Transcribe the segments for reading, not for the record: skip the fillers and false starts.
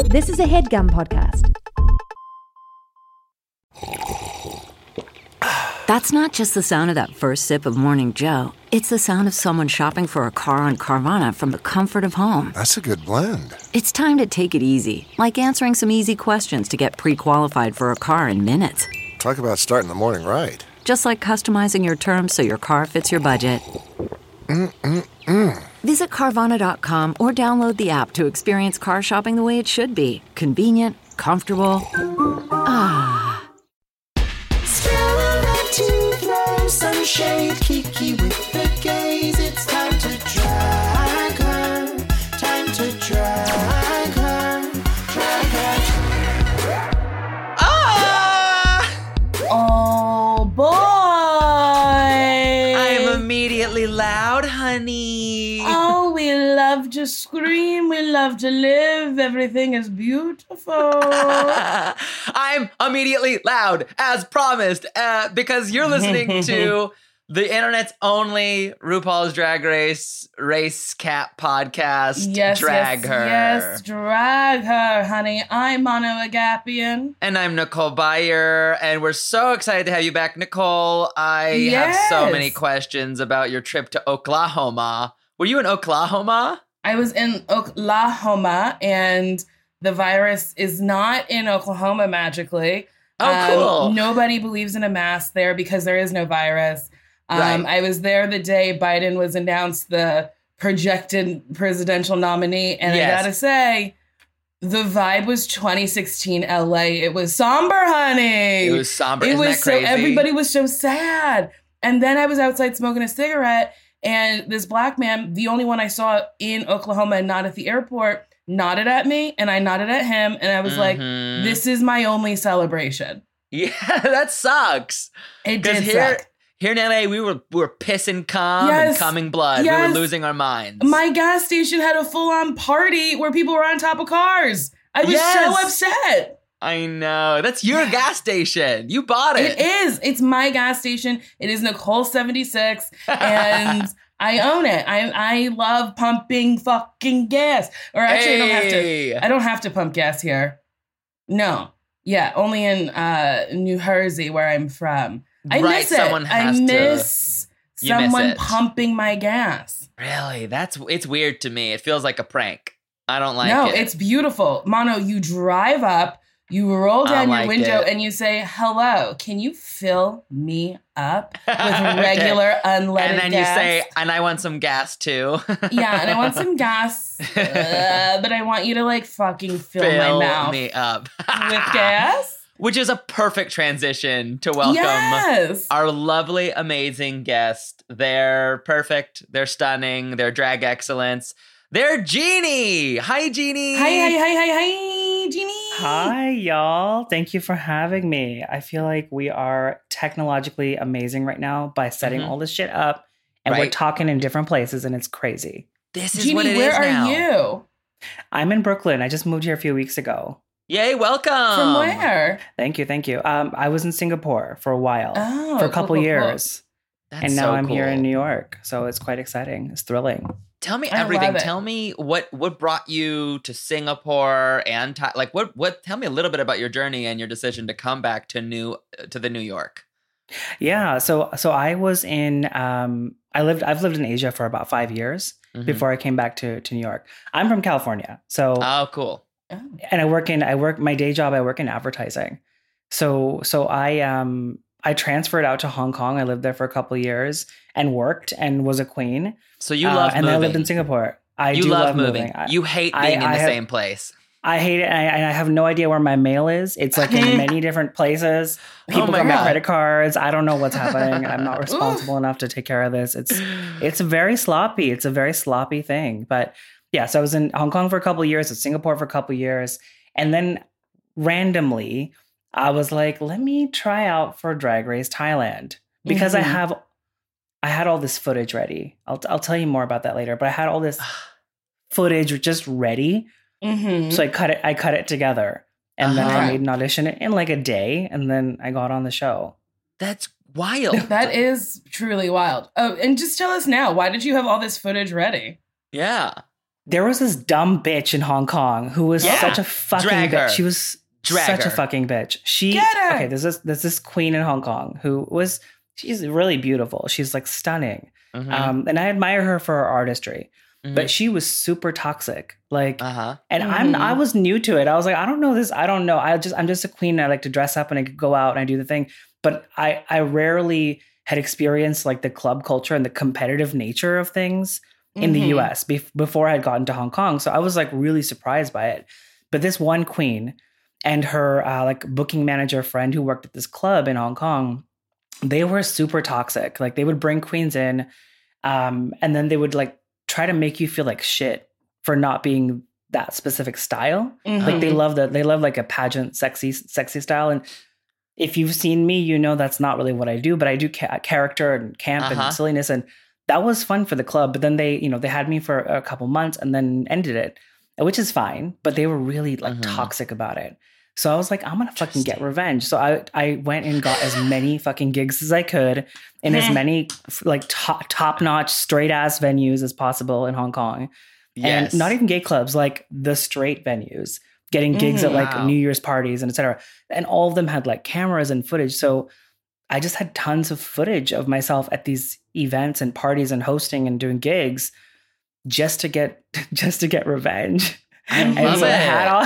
This is a HeadGum podcast. That's not just the sound of that first sip of Morning Joe. It's the sound of someone shopping for a car on Carvana from the comfort of home. That's a good blend. It's time to take it easy, like answering some easy questions to get pre-qualified for a car in minutes. Talk about starting the morning right. Just like customizing your terms so your car fits your budget. Visit Carvana.com or download the app to experience car shopping the way it should be. Convenient, comfortable. To throw some shade, Kiki with the gaze. It's time to drag her. Time to drag her. Drag her. Ah! Oh boy! I'm immediately loud, honey. Oh, we love to scream. We love to live. Everything is beautiful. I'm immediately loud, as promised, because you're listening to the internet's only RuPaul's Drag Race Cap podcast. Drag Her. Yes, drag her, honey. I'm Mono Agapian. And I'm Nicole Byer, and we're so excited to have you back, Nicole. I have so many questions about your trip to Oklahoma. Were you in Oklahoma? I was in Oklahoma, and the virus is not in Oklahoma magically. Oh, cool. Nobody believes in a mask there because there is no virus. Right. I was there the day Biden was announced the projected presidential nominee, and Yes. I gotta say, the vibe was 2016 LA. It was somber, honey. It was somber. Isn't was that crazy? so everybody was so sad. And then I was outside smoking a cigarette, and this black man, the only one I saw in Oklahoma and not at the airport, nodded at me, and I nodded at him, and I was like, this is my only celebration. Yeah, that sucks. It did suck. Here in LA, we were pissing cum and cumming blood. Yes. We were losing our minds. My gas station had a full-on party where people were on top of cars. I was so upset. I know. That's your gas station. You bought it. It is. It's my gas station. It is Nicole 76, and I own it. I love pumping fucking gas. Or actually, I don't have to pump gas here. No. Yeah, only in New Jersey, where I'm from. I miss it. I miss someone pumping my gas. Really? It's weird to me. It feels like a prank. I don't like it. No, it's beautiful. Mono, you drive up, you roll down your window, and you say, hello, can you fill me up with regular unleaded gas? And then you say, and I want some gas too. Yeah, and I want some gas, but I want you to like fucking fill my mouth me up with gas. Which is a perfect transition to welcome our lovely, amazing guest. They're perfect. They're stunning. They're drag excellence. They're Jeannie. Hi, Jeannie. Hi, Jeannie. Hi, y'all. Thank you for having me. I feel like we are technologically amazing right now by setting all this shit up, and we're talking in different places, and it's crazy. This is Jeannie, what it is where now. are you? I'm in Brooklyn. I just moved here a few weeks ago. Yay, welcome. From where? Thank you. I was in Singapore for a while, for a couple cool. years. That's and now so I'm here cool. in New York. So it's quite exciting. It's thrilling. Tell me I everything. love it. Tell me what brought you to Singapore and what tell me a little bit about your journey and your decision to come back to the New York. Yeah. So I was in I've lived in Asia for about 5 years before I came back to New York. I'm from California. So Oh, cool. and I work my day job, I work in advertising. So I transferred out to Hong Kong. I lived there for a couple of years and worked and was a queen. So you love moving. And then I lived in Singapore. I do love moving. You hate being in the same place. I hate it. And I have no idea where my mail is. It's like in many different places. People got my credit cards. I don't know what's happening. I'm not responsible enough to take care of this. It's very sloppy. It's a very sloppy thing. But yeah, so I was in Hong Kong for a couple of years, in Singapore for a couple of years. And then randomly, I was like, let me try out for Drag Race Thailand. Because I had all this footage ready. I'll tell you more about that later. But I had all this footage just ready. So I cut it together. And then I made an audition in like a day. And then I got on the show. That's wild. That is truly wild. Oh, and just tell us now, why did you have all this footage ready? Yeah. There was this dumb bitch in Hong Kong who was such a fucking bitch. She was such a fucking bitch. Okay, there's this queen in Hong Kong she's really beautiful. She's like stunning. Mm-hmm. And I admire her for her artistry. Mm-hmm. But she was super toxic. Like, and I was new to it. I was like, I don't know this. I don't know. I'm just a queen. I like to dress up and I go out and I do the thing. But I rarely had experienced like the club culture and the competitive nature of things in the US before I had gotten to Hong Kong. So I was like really surprised by it. But this one queen and her like booking manager friend who worked at this club in Hong Kong, they were super toxic. Like they would bring queens in and then they would like try to make you feel like shit for not being that specific style. Mm-hmm. Like they love like a pageant, sexy style. And if you've seen me, you know that's not really what I do, but I do character and camp and silliness. And that was fun for the club. But then they had me for a couple months and then ended it, which is fine. But they were really like toxic about it. So I was like, I'm going to fucking get revenge. So I went and got as many fucking gigs as I could in as many like top-notch, straight-ass venues as possible in Hong Kong. Yes. And not even gay clubs, like the straight venues, getting gigs at like New Year's parties and et cetera. And all of them had like cameras and footage. So I just had tons of footage of myself at these events and parties and hosting and doing gigs just to get revenge. I love it.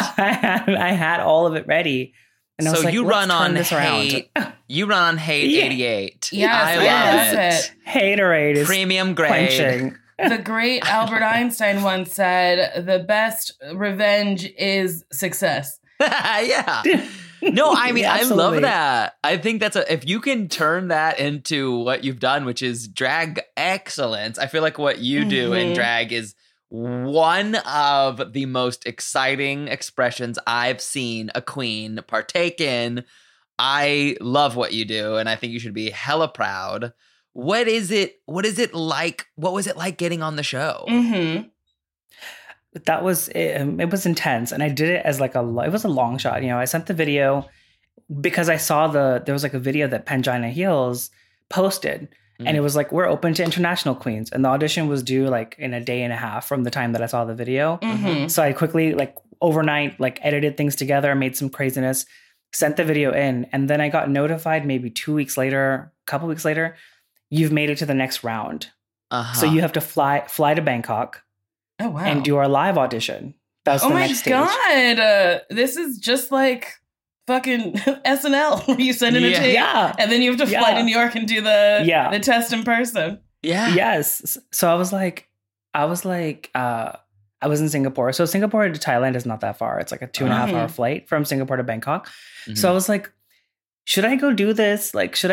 I had all of it ready. And I was like, you run on hate. You run on Hate 88. Yes, I love it. Haterade is premium grade. Quenching. The great Albert Einstein once said, "The best revenge is success." Yeah. No, I mean, I love that. I think if you can turn that into what you've done, which is drag excellence, I feel like what you do in drag is one of the most exciting expressions I've seen a queen partake in. I love what you do, and I think you should be hella proud. What is it like? What was it like getting on the show? Mm-hmm. That was it was intense, and I did it as like it was a long shot. I sent the video because I saw there was like a video that Pangina Heels posted, and it was like, we're open to international queens, and the audition was due like in a day and a half from the time that I saw the video. So I quickly like overnight like edited things together, made some craziness, sent the video in, and then I got notified maybe 2 weeks later, a couple weeks later, you've made it to the next round. So you have to fly to Bangkok. Oh, wow. And do our live audition. That's the next stage. Oh my God. This is just like fucking SNL where you send in a tape and then you have to fly to New York and do the test in person. Yeah. Yes. So I was in Singapore. So Singapore to Thailand is not that far. It's like a 2.5 hour flight from Singapore to Bangkok. So I was like, should I go do this? Like, should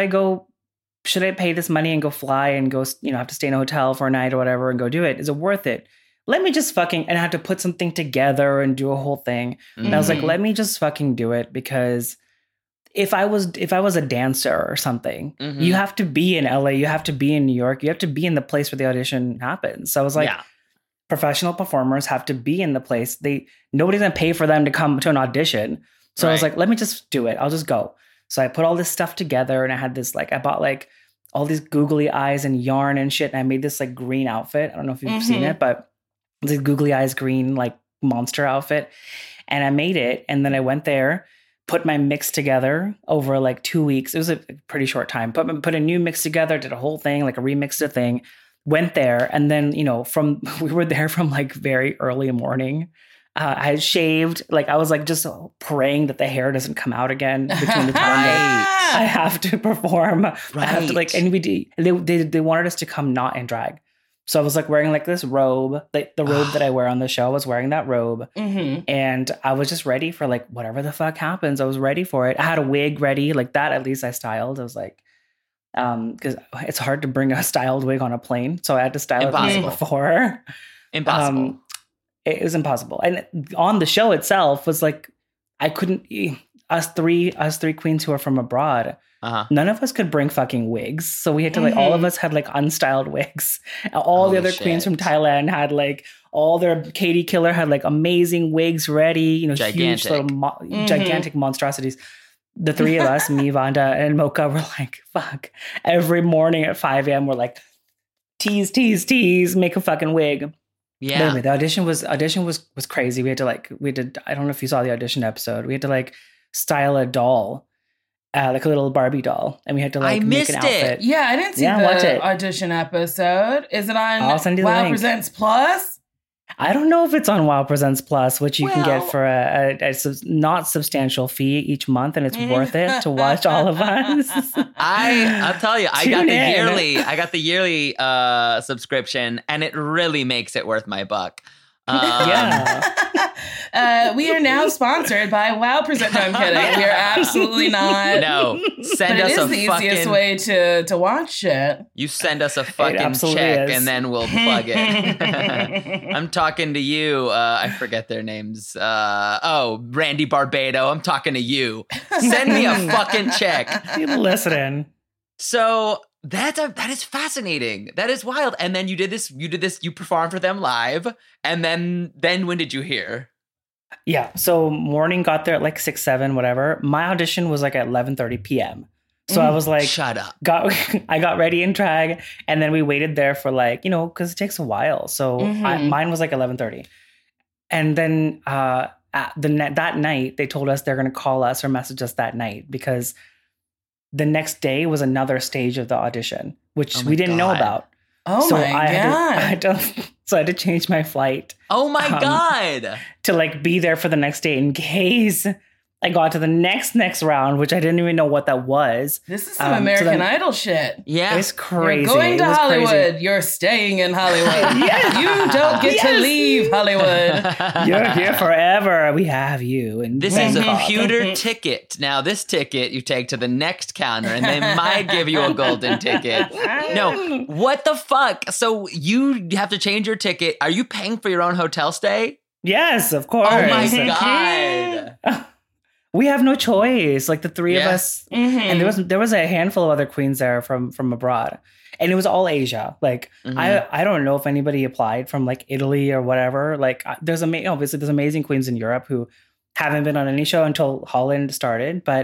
I pay this money and go fly and go, have to stay in a hotel for a night or whatever and go do it? Is it worth it? Let me just and I had to put something together and do a whole thing. And I was like, let me just fucking do it, because if I was a dancer or something, you have to be in LA, you have to be in New York, you have to be in the place where the audition happens. So I was like, professional performers have to be in the place. Nobody's gonna pay for them to come to an audition. So I was like, let me just do it. I'll just go. So I put all this stuff together, and I had this I bought like all these googly eyes and yarn and shit. And I made this like green outfit. I don't know if you've seen it, but the googly eyes green like monster outfit. And I made it. And then I went there, put my mix together over like 2 weeks. It was a pretty short time. Put a new mix together, did a whole thing, like a remixed a thing, went there. And then, we were there from like very early morning. I had shaved, like I was like just praying that the hair doesn't come out again between the time that I have to perform. Right. I have to like, and they wanted us to come not in drag. So I was like wearing like this robe, like the robe that I wear on the show. I was wearing that robe, and I was just ready for like whatever the fuck happens. I was ready for it. I had a wig ready, like that. At least I styled. I was like, because it's hard to bring a styled wig on a plane, so I had to style it before. Impossible. It was impossible. And on the show itself was like, I couldn't. Us three queens who are from abroad. None of us could bring fucking wigs. So we had to all of us had like unstyled wigs. All the other queens from Thailand had like all their Katie Killer had like amazing wigs ready, gigantic. Huge little gigantic monstrosities. The three of us, me, Vanda, and Mocha, were like, fuck. Every morning at 5 a.m. we're like, tease, make a fucking wig. Yeah. But anyway, the audition was crazy. We had to I don't know if you saw the audition episode. We had to like style a doll, like a little Barbie doll, and we had to like make an outfit. Yeah, I didn't see the audition episode. Is it on I'll send you the Wow link. Presents Plus? I don't know if it's on Wow Presents Plus, which you can get for a not substantial fee each month, and it's worth it to watch all of us. I'll tell you, I got the yearly subscription, and it really makes it worth my buck. We are now sponsored by Wow Present. No, I'm kidding. We are absolutely not. No, send us the easiest way to watch it. You send us a fucking check, and then we'll plug it. I'm talking to you. I forget their names. Randy Barbado. I'm talking to you. Send me a fucking check. Listen. So that is fascinating. That is wild. And then you did this. You performed for them live. And then when did you hear? Yeah. So morning got there at like 6, 7, whatever. My audition was like at 11:30 p.m. So I was like, shut up. I got ready in drag, and then we waited there for like, because it takes a while. So mine was like 11:30, and then that night they told us they're going to call us or message us that night because the next day was another stage of the audition, which we didn't know about. Oh so my God. So I had to change my flight. Oh my God. To like be there for the next day in case I got to the next round, which I didn't even know what that was. This is some American Idol shit. Yeah. It's crazy. You're going to Hollywood. You're staying in Hollywood. Yes. You don't get to leave Hollywood. You're here forever. We have you. And this is a pewter ticket. Now, this ticket you take to the next counter, and they might give you a golden ticket. No, what the fuck? So you have to change your ticket. Are you paying for your own hotel stay? Yes, of course. Oh my God. We have no choice. Like the three of us, and there was a handful of other queens there from abroad, and it was all Asia. Like I don't know if anybody applied from like Italy or whatever. Like obviously there's amazing queens in Europe who haven't been on any show until Holland started. But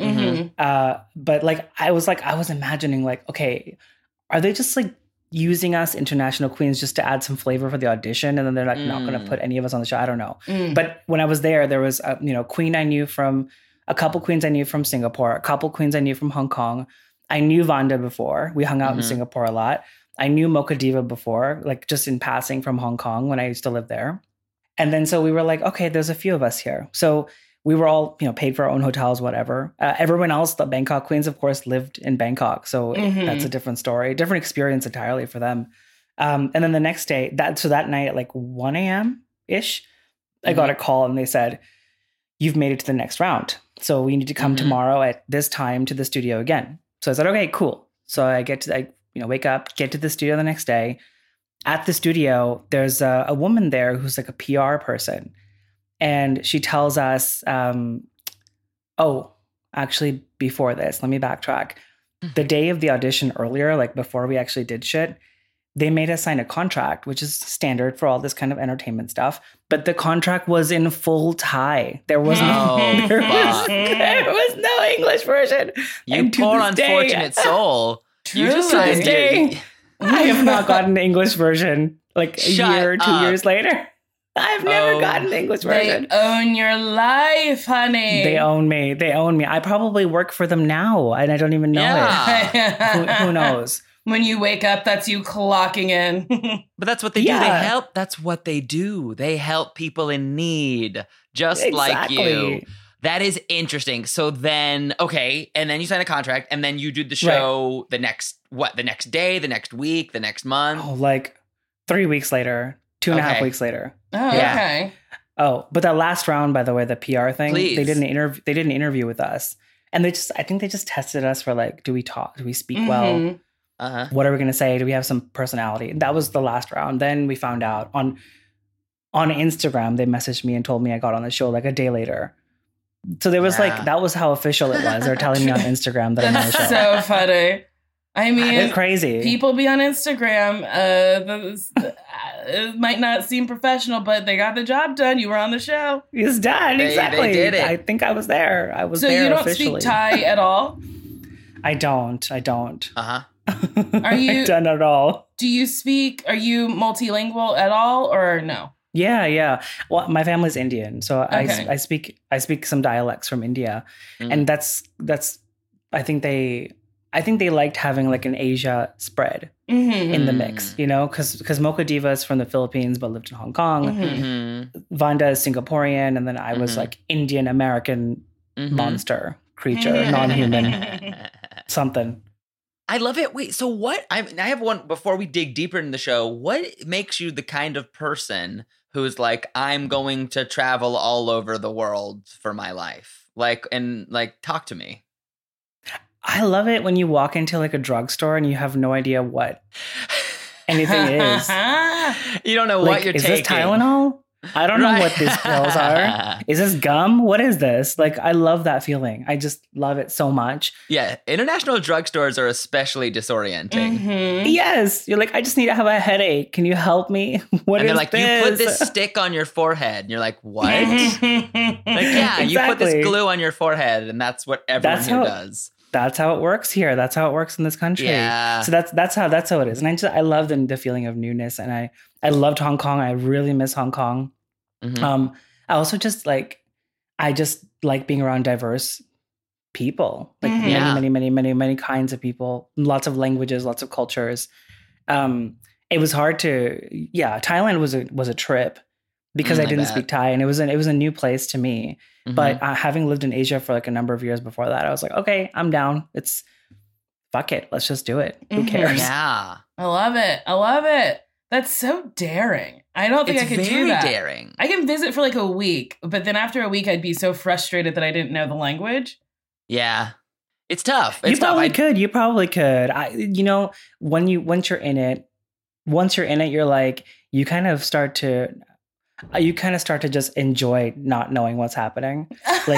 like I was imagining like, okay, are they just like using us international queens just to add some flavor for the audition, and then they're like not going to put any of us on the show? I don't know. But when I was there was a queen I knew from. A couple queens I knew from Singapore, a couple queens I knew from Hong Kong. I knew Vanda before. We hung out in Singapore a lot. I knew Mocha Diva before, like just in passing from Hong Kong when I used to live there. And then so we were like, okay, there's a few of us here. So we were all, paid for our own hotels, whatever. Everyone else, the Bangkok queens, of course, lived in Bangkok. So that's a different story, different experience entirely for them. And then the next day, that night at like 1 a.m.-ish, I got a call and they said, you've made it to the next round. So we need to come tomorrow at this time to the studio again. So I said, okay, cool. So I wake up, get to the studio the next day. At the studio, there's a woman there who's like a PR person. And she tells us, actually before this, let me backtrack. The day of the audition earlier, like before we actually did shit, they made us sign a contract, which is standard for all this kind of entertainment stuff. But the contract was in full Thai. There was no English version. You poor unfortunate soul. You just signed I have not gotten the English version like a year or 2 years later. I've never gotten the English version. They own your life, honey. They own me. I probably work for them now, and I don't even know it. Who knows? When you wake up, that's you clocking in. But that's what they do. They help. That's what they do. They help people in need, just like you. That is interesting. So then, okay, and then you sign a contract, and then you do the show the next day, the next week, the next month? Oh, like 3 weeks later, 2.5 weeks later. Oh, okay. Oh, but that last round, by the way, the PR thing, Please. they did an interview with us. And I think they just tested us for like, do we talk? Do we speak well? What are we going to say? Do we have some personality? That was the last round. Then we found out on Instagram, they messaged me and told me I got on the show like a day later. So there was like, that was how official it was. They're telling me on Instagram that I'm on the show. So funny. I mean, it's crazy. People be on Instagram. It might not seem professional, but they got the job done. You were on the show. It's done. Exactly. They did it. I think I was there. I was so there you don't officially. speak Thai at all? I don't. Are you done at all? Are you multilingual at all or no? Yeah. Well, my family's Indian, so Okay. I speak some dialects from India, and that's I think they liked having like an Asia spread in the mix, you know, because Mocha Diva is from the Philippines but lived in Hong Kong. Vanda is Singaporean, and then I was like Indian American monster creature, non-human something. I love it. Wait, so what? I have one before we dig deeper into the show. What makes you the kind of person who's like, I'm going to travel all over the world for my life? Like, talk to me. I love it when you walk into like a drugstore and you have no idea what anything is. You don't know like, what you're taking. Is this Tylenol? I don't know what these pills are. Is this gum? What is this? Like, I love that feeling. I just love it so much. Yeah, international drugstores are especially disorienting. Yes. You're like, I just need to have a headache. Can you help me? What and is they're like, this? you put this stick on your forehead. And you're like, what? Like, yeah, you put this Exactly. glue on your forehead, and that's what everyone here does. That's how it works here. That's how it works in this country. Yeah. So that's how it is. And I love the feeling of newness. And I loved Hong Kong. I really miss Hong Kong. I also just like being around diverse people, like many kinds of people, lots of languages, lots of cultures. It was hard to, Thailand was a trip because I didn't speak Thai, and it was a new place to me. But having lived in Asia for like a number of years before that, I was like, okay, I'm down. Fuck it. Let's just do it. Who cares? Yeah. I love it. That's so daring. I don't think I could do that. It's very daring. I can visit for like a week, but then after a week, I'd be so frustrated that I didn't know the language. Yeah. It's tough. You probably could. Once you're in it, you're like, you kind of start to just enjoy not knowing what's happening. Like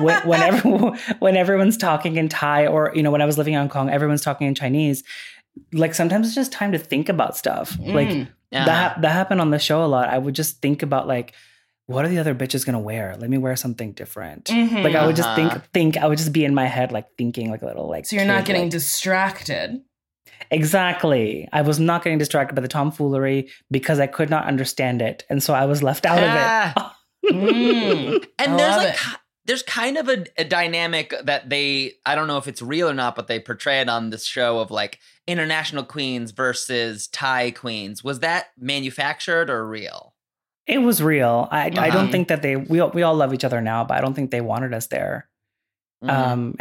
when everyone's talking in Thai, or, you know, when I was living in Hong Kong, everyone's talking in Chinese. Like sometimes it's just time to think about stuff. Like that happened on the show a lot. I would just think about like, what are the other bitches gonna wear? Let me wear something different. Like I would just think. I would just be in my head like thinking like a little like. So you're not getting distracted. Exactly. I was not getting distracted by the tomfoolery because I could not understand it, and so I was left out of it. And there's kind of a dynamic that I don't know if it's real or not, but they portray it on this show of like international queens versus Thai queens. Was that manufactured or real? It was real. I don't think that we all love each other now, but I don't think they wanted us there. And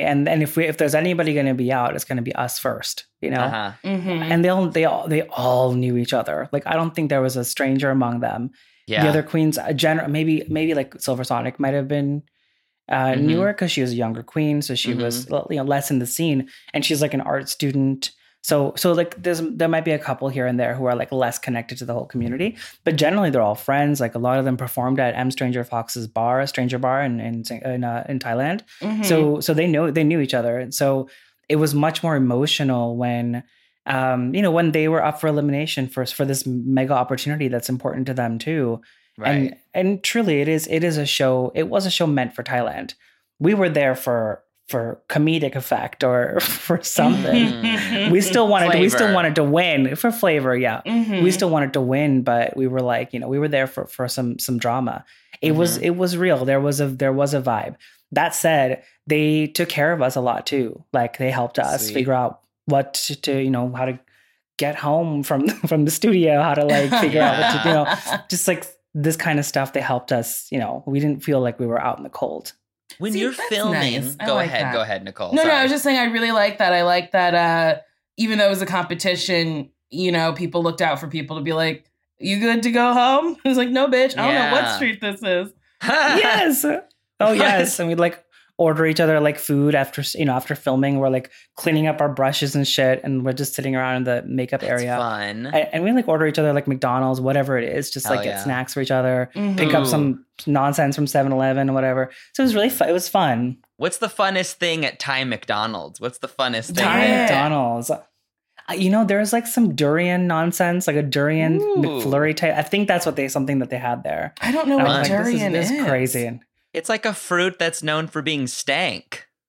if there's anybody going to be out, it's going to be us first, you know. And they all knew each other. Like I don't think there was a stranger among them. Yeah. The other queens, maybe like Silver Sonic might have been newer because she was a younger queen, so she was less in the scene, and she's like an art student. So like there might be a couple here and there who are like less connected to the whole community, but generally they're all friends. Like a lot of them performed at M. Stranger Fox's bar, Stranger Bar in Thailand. So they knew each other, and so it was much more emotional when when they were up for elimination for this mega opportunity that's important to them too. Right. And truly it is a show. It was a show meant for Thailand. We were there for comedic effect or for something. We still wanted to win for flavor. Yeah. We still wanted to win, but we were like, we were there for some drama. It was real. There was a vibe. That said, they took care of us a lot too. Like they helped us figure out what to how to get home from the studio, how to like figure out what to do, just like this kind of stuff. They helped us, we didn't feel like we were out in the cold. When you're filming, nice. Go ahead, Nicole. No, I was just saying I really like that. I like that even though it was a competition, people looked out for people to be like, you good to go home? I was like, no, bitch. I don't know what street this is. Yes. Oh, yes. And we'd like order each other like food after filming. We're like cleaning up our brushes and shit, and we're just sitting around in the makeup area. Fun. And we like order each other like McDonald's, whatever it is, just get snacks for each other, pick up some nonsense from 7-Eleven or whatever. So it was really fun. It was fun. What's the funnest thing at Thai McDonald's? What's the funnest thing? Thai McDonald's. There's like some durian nonsense, like a durian McFlurry type. I think that's something that they had there. I don't know what durian is. This is crazy. It's like a fruit that's known for being stank.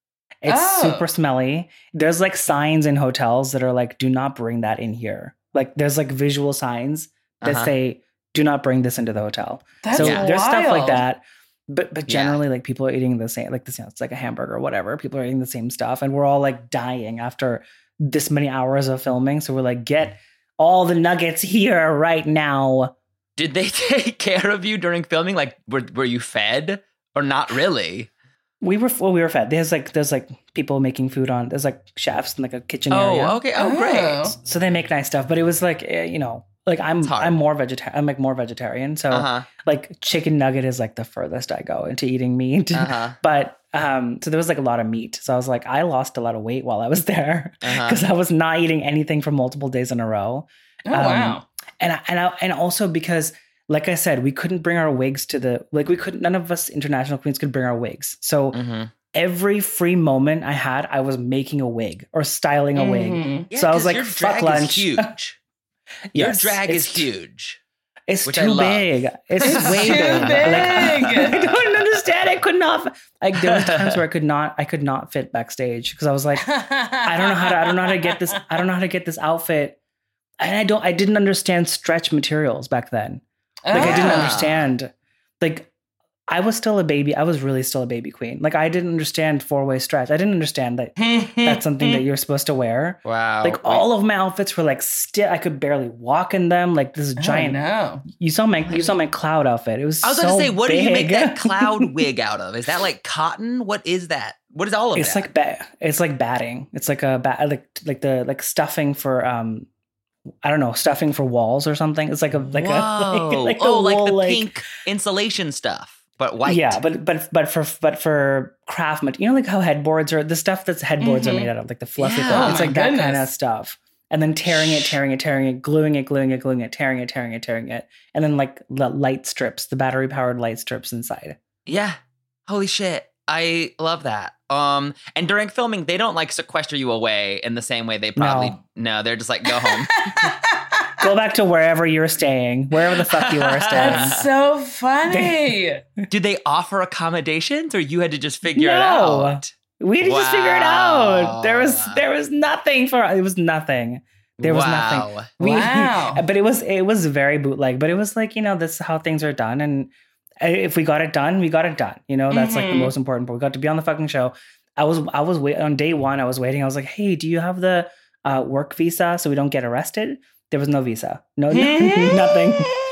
It's super smelly. There's like signs in hotels that are like, do not bring that in here. Like there's like visual signs that say, do not bring this into the hotel. That's so wild. there's stuff like that. But generally, like people are eating the same, like this, it's like a hamburger or whatever. People are eating the same stuff, and we're all like dying after this many hours of filming. So we're like, get all the nuggets here right now. Did they take care of you during filming? Like, were you fed or not really? We were fed. There's like people making food on. There's like chefs in like a kitchen area. Oh, okay. Oh, great. So they make nice stuff, but it was like like I'm more vegetarian. I'm like more vegetarian. So like chicken nugget is like the furthest I go into eating meat. But so there was like a lot of meat. So I was like, I lost a lot of weight while I was there because I was not eating anything for multiple days in a row. Oh wow! And also because, like I said, we couldn't bring our wigs none of us international queens could bring our wigs. So every free moment I had, I was making a wig or styling a wig. Yeah, so I was like, your fuck drag lunch. Is huge. Your drag is huge. It's too big. It's way too big. big. I don't understand. I could not. Like there was times where I could not fit backstage because I was like, I don't know how to get this. I don't know how to get this outfit. And I didn't understand stretch materials back then. Like I didn't understand. Like I was still a baby. I was really still a baby queen. Like I didn't understand 4-way stretch. I didn't understand that that's something that you're supposed to wear. Wow. Like all of my outfits were like still. I could barely walk in them. Like this giant. No. You saw my cloud outfit. It was. I was so going to say, what big. do you make that cloud wig out of? Is that like cotton? What is that? What is all of It's that? it's like batting. It's like a like stuffing for I don't know, stuffing for walls or something. It's like a like Whoa. the like wool, the pink insulation stuff, but white. Yeah, but for craft material, like how headboards are the stuff that's headboards are made out of, like the fluffy Yeah. thing. It's Oh like my that kind of goodness. stuff. And then tearing it, gluing it, tearing it, and then like the light strips, the battery powered light strips inside. Yeah. Holy shit. I love that. And during filming, they don't like sequester you away in the same way they probably no, they're just like, go home. Go back to wherever you're staying, wherever the fuck you are staying. That's so funny. Did they offer accommodations or you had to just figure it No. out? We had to just figure it Wow. out. There was nothing for it was nothing. There was nothing. Wow. Wow. But it was very bootleg. But it was like, this is how things are done. And if we got it done, we got it done. That's like the most important part. We got to be on the fucking show. I was waiting on day one. I was waiting. I was like, hey, do you have the work visa so we don't get arrested? There was no visa. No, nothing.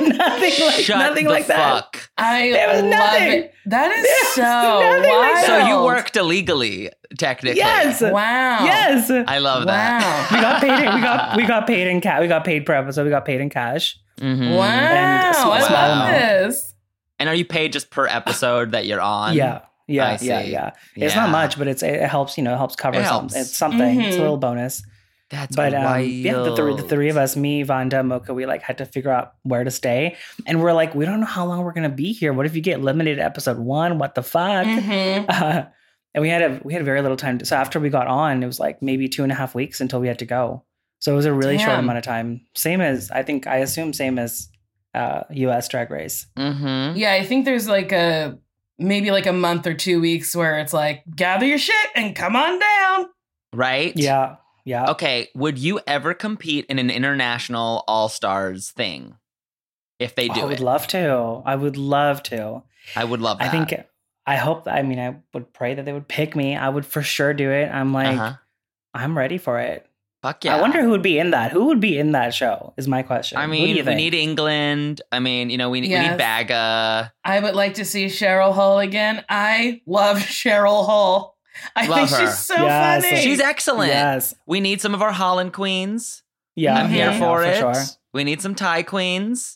Shut nothing the like that. fuck. I was love nothing. it. That is so nothing like wild. So you worked illegally, technically. Yes. Wow. Yes. I love that. We got paid. We got paid in cash. We got paid per episode. We got paid in cash. Mhm. Wow. And a small I love amount. this. And are you paid just per episode that you're on? Yeah. I see. It's Yeah. not much, but it helps. It helps cover It something. helps. It's something. It's a Mhm. little bonus. That's But wild. the three of us, me, Vanda, Mocha, we like had to figure out where to stay, and we're like, we don't know how long we're gonna be here. What if you get limited to episode 1? What the fuck? Mhm. And we had very little time. So after we got on, it was like maybe 2.5 weeks until we had to go. So it was a really short Damn. amount of time. Same as same as U.S. Drag Race. Mm-hmm. Yeah, I think there's like maybe like a month or 2 weeks where it's like, gather your shit and come on down. Right? Yeah. Okay, would you ever compete in an international all-stars thing? If they do I would it. love to. I would love to. I would love that. I hope. I would pray that they would pick me. I would for sure do it. I'm like, I'm ready for it. Fuck yeah. I wonder who would be in that. Who would be in that show? Is my question. I Who do you mean, we think? need England. I mean, we need Yes. Baga. I would like to see Cheryl Hull again. I love Cheryl Hull. I Love think her. she's so Yes. funny. She's excellent. Yes. We need some of our Holland queens. Yeah. I'm here yeah, for it. Sure. We need some Thai queens.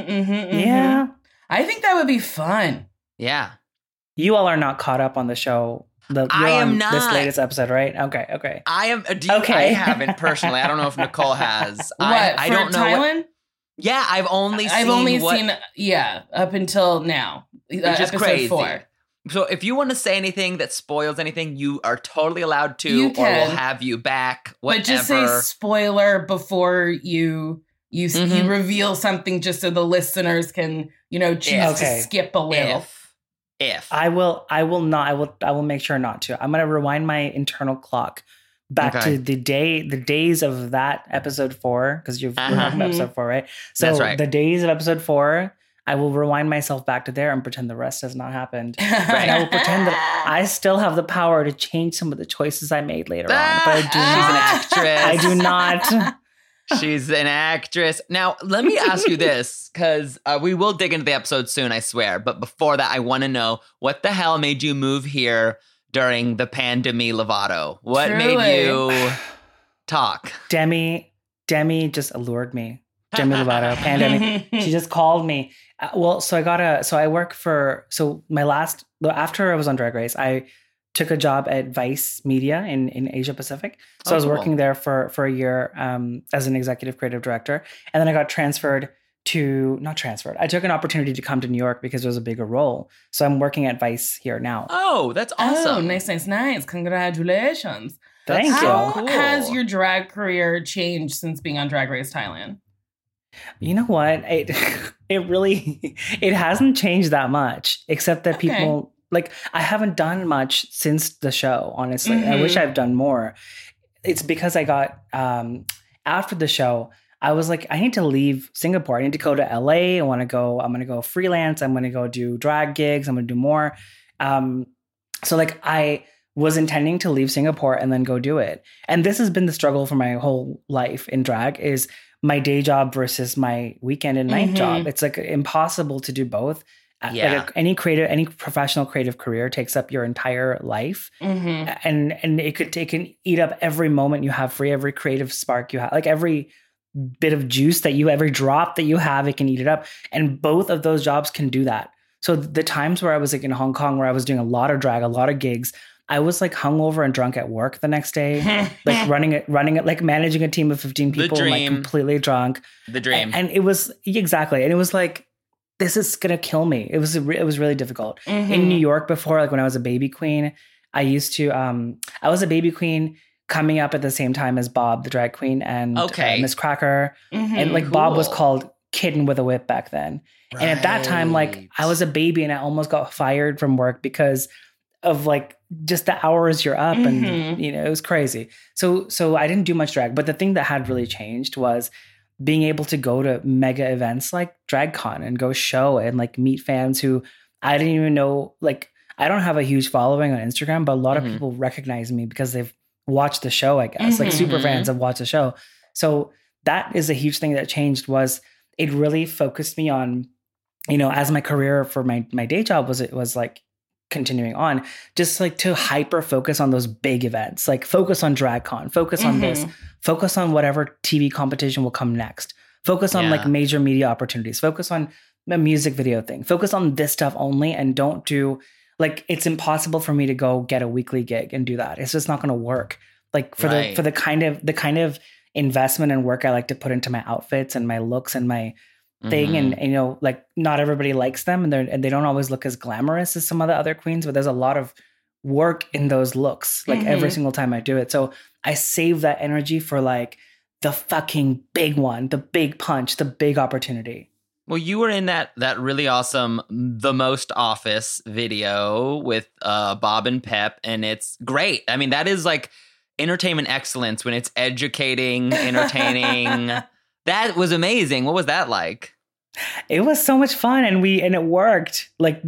Yeah. I think that would be fun. Yeah. You all are not caught up on the show. You're I am on not. This latest episode, right? Okay. I am. Okay. I haven't personally. I don't know if Nicole has. What, I for don't know. Thailand? Yeah, I've only seen up until now. which is episode crazy. 4. So if you want to say anything that spoils anything, you are totally allowed to, You or can. we'll have you back. Whatever. But just say spoiler before you reveal something, just so the listeners can choose Okay. to skip a little. If I will not. I will make sure not to. I'm going to rewind my internal clock back to the days of that episode 4, because we're talking about episode 4, right? So That's right. The days of episode 4, I will rewind myself back to there and pretend the rest has not happened. Right. And I will pretend that I still have the power to change some of the choices I made later on. But I do not. She's an actress. I do not. She's an actress. Now, let me ask you this, because we will dig into the episode soon, I swear. But before that, I want to know, what the hell made you move here during the Pandemi Lovato? What made you talk? Demi just allured me. Demi Lovato, Pandemic. She just called me. So after I was on Drag Race, I took a job at Vice Media in Asia Pacific. So I was working there for a year as an executive creative director. And then I got I took an opportunity to come to New York because there was a bigger role. So I'm working at Vice here now. Oh, that's awesome. Oh, nice. Congratulations. Thank you. How Cool. has your drag career changed since being on Drag Race Thailand? You know what? It hasn't changed that much, except that people, like, I haven't done much since the show, honestly. Mm-hmm. I wish I've done more. It's because I got, after the show, I was like, I need to leave Singapore. I need to go to LA. I'm going to go freelance. I'm going to go do drag gigs. I'm going to do more. So like I was intending to leave Singapore and then go do it. And this has been the struggle for my whole life in drag, is my day job versus my weekend and night job. It's like impossible to do both. Yeah. Like any professional creative career takes up your entire life. And it can eat up every moment you have free, every creative spark you have, like every bit of juice every drop that you have, it can eat it up. And both of those jobs can do that. So the times where I was like in Hong Kong, where I was doing a lot of drag, a lot of gigs, I was like hungover and drunk at work the next day, like running it, like managing a team of 15 people, like completely drunk. The dream. And it was exactly. And it was like, this is going to kill me. It was really difficult. In New York before, like when I was a baby queen, I was a baby queen coming up at the same time as Bob, the drag queen, and Miss Cracker. And like Bob was called Kitten with a Whip back then. Right. And at that time, like I was a baby and I almost got fired from work because of like just the hours you're up and, you know, it was crazy. So I didn't do much drag. But the thing that had really changed was being able to go to mega events like DragCon and go show and like meet fans who I didn't even know. Like, I don't have a huge following on Instagram, but a lot of people recognize me because they've watched the show, I guess. Like super fans have watched the show. So that is a huge thing that changed. Was it really focused me on, you know, as my career for my day job was like continuing on, just like to hyper focus on those big events, like focus on DragCon, focus on this, focus on whatever TV competition will come next, focus on like major media opportunities, focus on a music video thing, focus on this stuff only, and don't do like, it's impossible for me to go get a weekly gig and do that. It's just not going to work. Like for the kind of investment and work I like to put into my outfits and my looks and my thing, and you know, like not everybody likes them, and they don't always look as glamorous as some of the other queens, but there's a lot of work in those looks, like every single time I do it. So I save that energy for like the fucking big one, the big punch, the big opportunity. Well, you were in that really awesome The Most Office video with Bob and Pep, and it's great. I mean, that is like entertainment excellence when it's educating, entertaining. That was amazing. What was that like? It was so much fun, and it worked. Like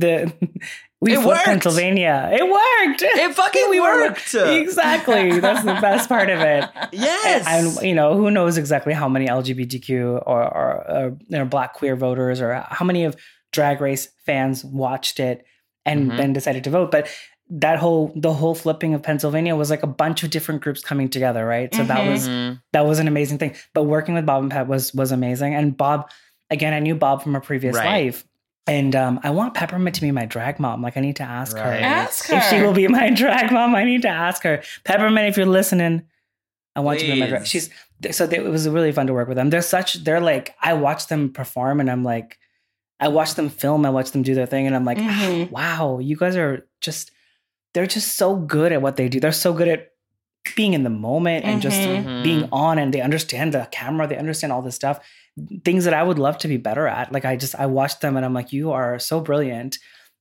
we flipped Pennsylvania. It worked. It fucking worked. Exactly. That's the best part of it. Yes. And you know, who knows exactly how many LGBTQ or you know, Black queer voters, or how many of Drag Race fans watched it and then decided to vote. But the whole flipping of Pennsylvania was like a bunch of different groups coming together, right? So that was an amazing thing. But working with Bob and Pep was amazing. And Bob, again, I knew Bob from a previous life. And I want Peppermint to be my drag mom. Like, I need to ask her. Ask her. If she will be my drag mom, I need to ask her. Peppermint, if you're listening, I want you to be my drag. It was really fun to work with them. They're like, I watch them perform and I'm like, I watch them film, I watch them do their thing. And I'm like, wow, you guys are they're just so good at what they do. They're so good at being in the moment and just being on, and they understand the camera. They understand all this stuff, things that I would love to be better at. Like I watched them and I'm like, you are so brilliant.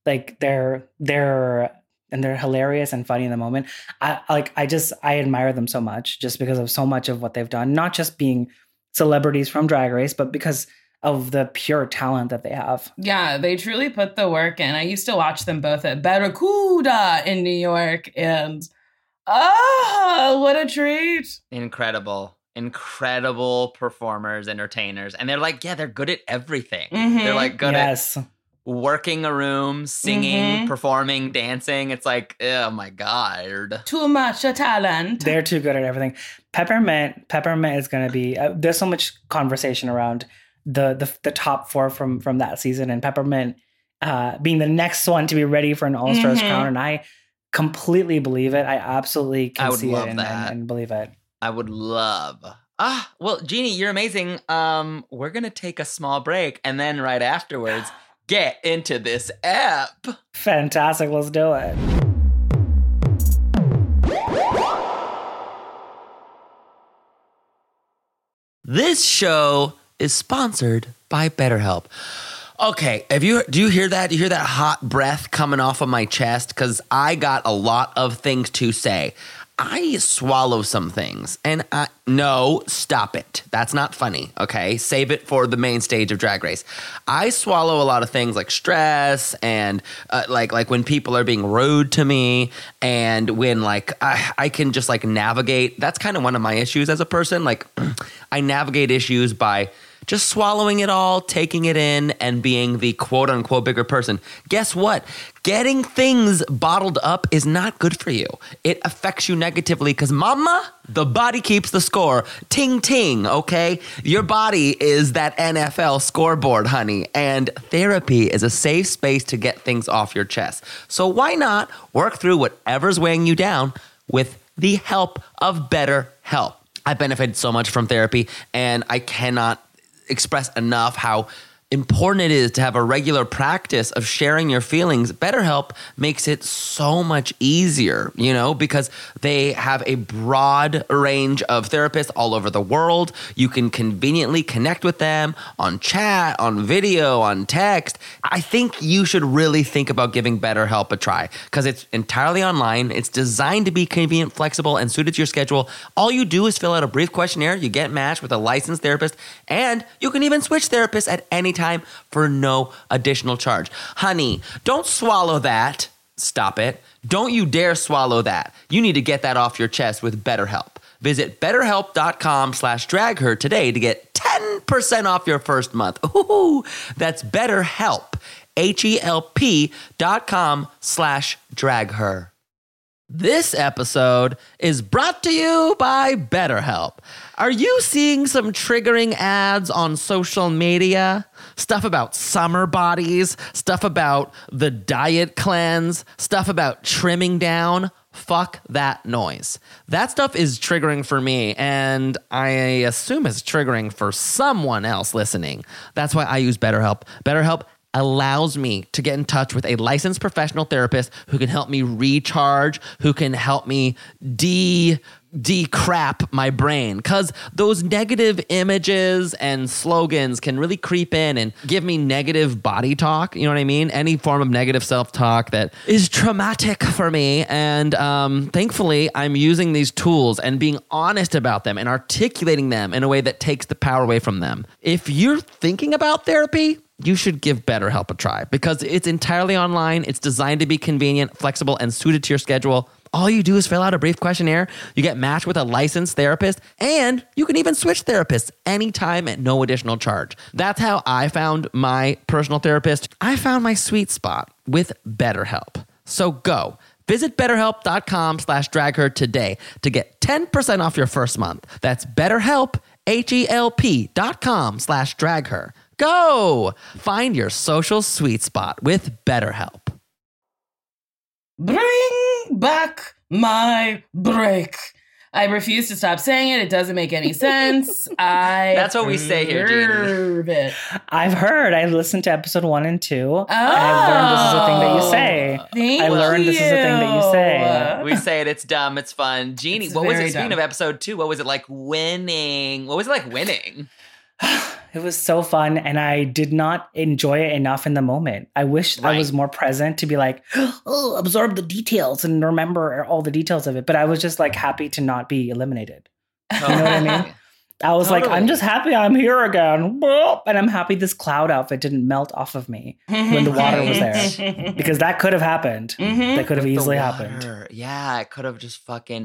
Like they're hilarious and funny in the moment. I admire them so much just because of so much of what they've done, not just being celebrities from Drag Race, but because of the pure talent that they have. Yeah, they truly put the work in. I used to watch them both at Barracuda in New York, and what a treat. Incredible performers, entertainers. And they're like, yeah, they're good at everything. Mm-hmm. They're like good at working a room, singing, performing, dancing. It's like, oh my God. Too much talent. They're too good at everything. Peppermint is going to be, there's so much conversation around the top 4 from that season, and Peppermint being the next one to be ready for an All-Stars crown. And I completely believe it. I absolutely can see it and believe it. I would love. Well, Jeannie, you're amazing. We're going to take a small break, and then right afterwards, get into this app. Fantastic. Let's do it. This show is sponsored by BetterHelp. Okay, do you hear that? Do you hear that hot breath coming off of my chest? Because I got a lot of things to say. I swallow some things, and no, stop it. That's not funny, okay? Save it for the main stage of Drag Race. I swallow a lot of things like stress and like when people are being rude to me, and when like I can just like navigate. That's kind of one of my issues as a person. Like I navigate issues by just swallowing it all, taking it in, and being the quote-unquote bigger person. Guess what? Getting things bottled up is not good for you. It affects you negatively because, mama, the body keeps the score. Ting, ting, okay? Your body is that NFL scoreboard, honey, and therapy is a safe space to get things off your chest. So why not work through whatever's weighing you down with the help of BetterHelp? I benefited so much from therapy, and I cannot express enough how important it is to have a regular practice of sharing your feelings. BetterHelp makes it so much easier, because they have a broad range of therapists all over the world. You can conveniently connect with them on chat, on video, on text. I think you should really think about giving BetterHelp a try because it's entirely online. It's designed to be convenient, flexible, and suited to your schedule. All you do is fill out a brief questionnaire. You get matched with a licensed therapist, and you can even switch therapists at any time for no additional charge. Honey, don't swallow that. Stop it. Don't you dare swallow that. You need to get that off your chest with BetterHelp. Visit BetterHelp.com/dragher today to get 10% off your first month. Ooh, that's BetterHelp. HELP.com/dragher. This episode is brought to you by BetterHelp. Are you seeing some triggering ads on social media? Stuff about summer bodies, stuff about the diet cleanse, stuff about trimming down? Fuck that noise. That stuff is triggering for me, and I assume it's triggering for someone else listening. That's why I use BetterHelp. BetterHelp allows me to get in touch with a licensed professional therapist who can help me recharge, who can help me decrap my brain, because those negative images and slogans can really creep in and give me negative body talk. You know what I mean? Any form of negative self-talk that is traumatic for me. And thankfully, I'm using these tools and being honest about them and articulating them in a way that takes the power away from them. If you're thinking about therapy, you should give BetterHelp a try because it's entirely online. It's designed to be convenient, flexible, and suited to your schedule. All you do is fill out a brief questionnaire. You get matched with a licensed therapist, and you can even switch therapists anytime at no additional charge. That's how I found my personal therapist. I found my sweet spot with BetterHelp. So go. Visit BetterHelp.com/dragher today to get 10% off your first month. That's BetterHelp, HELP.com/dragher. Go! Find your social sweet spot with BetterHelp. Bring back my break. I refuse to stop saying it. It doesn't make any sense. That's what we say here, Jeannie. I've heard. I listened to episode 1 and 2. And I've learned this is a thing that you say. This is a thing that you say. We say it. It's dumb. It's fun. Jeannie, what was it? Speaking of episode 2, what was it like winning? It was so fun, and I did not enjoy it enough in the moment. I wish I was more present to be like, oh, absorb the details and remember all the details of it. But I was just like happy to not be eliminated. You know what I mean? I was like, I'm just happy I'm here again. And I'm happy this cloud outfit didn't melt off of me when the water was there. Because that could have happened. That could have easily happened. Yeah, it could have just fucking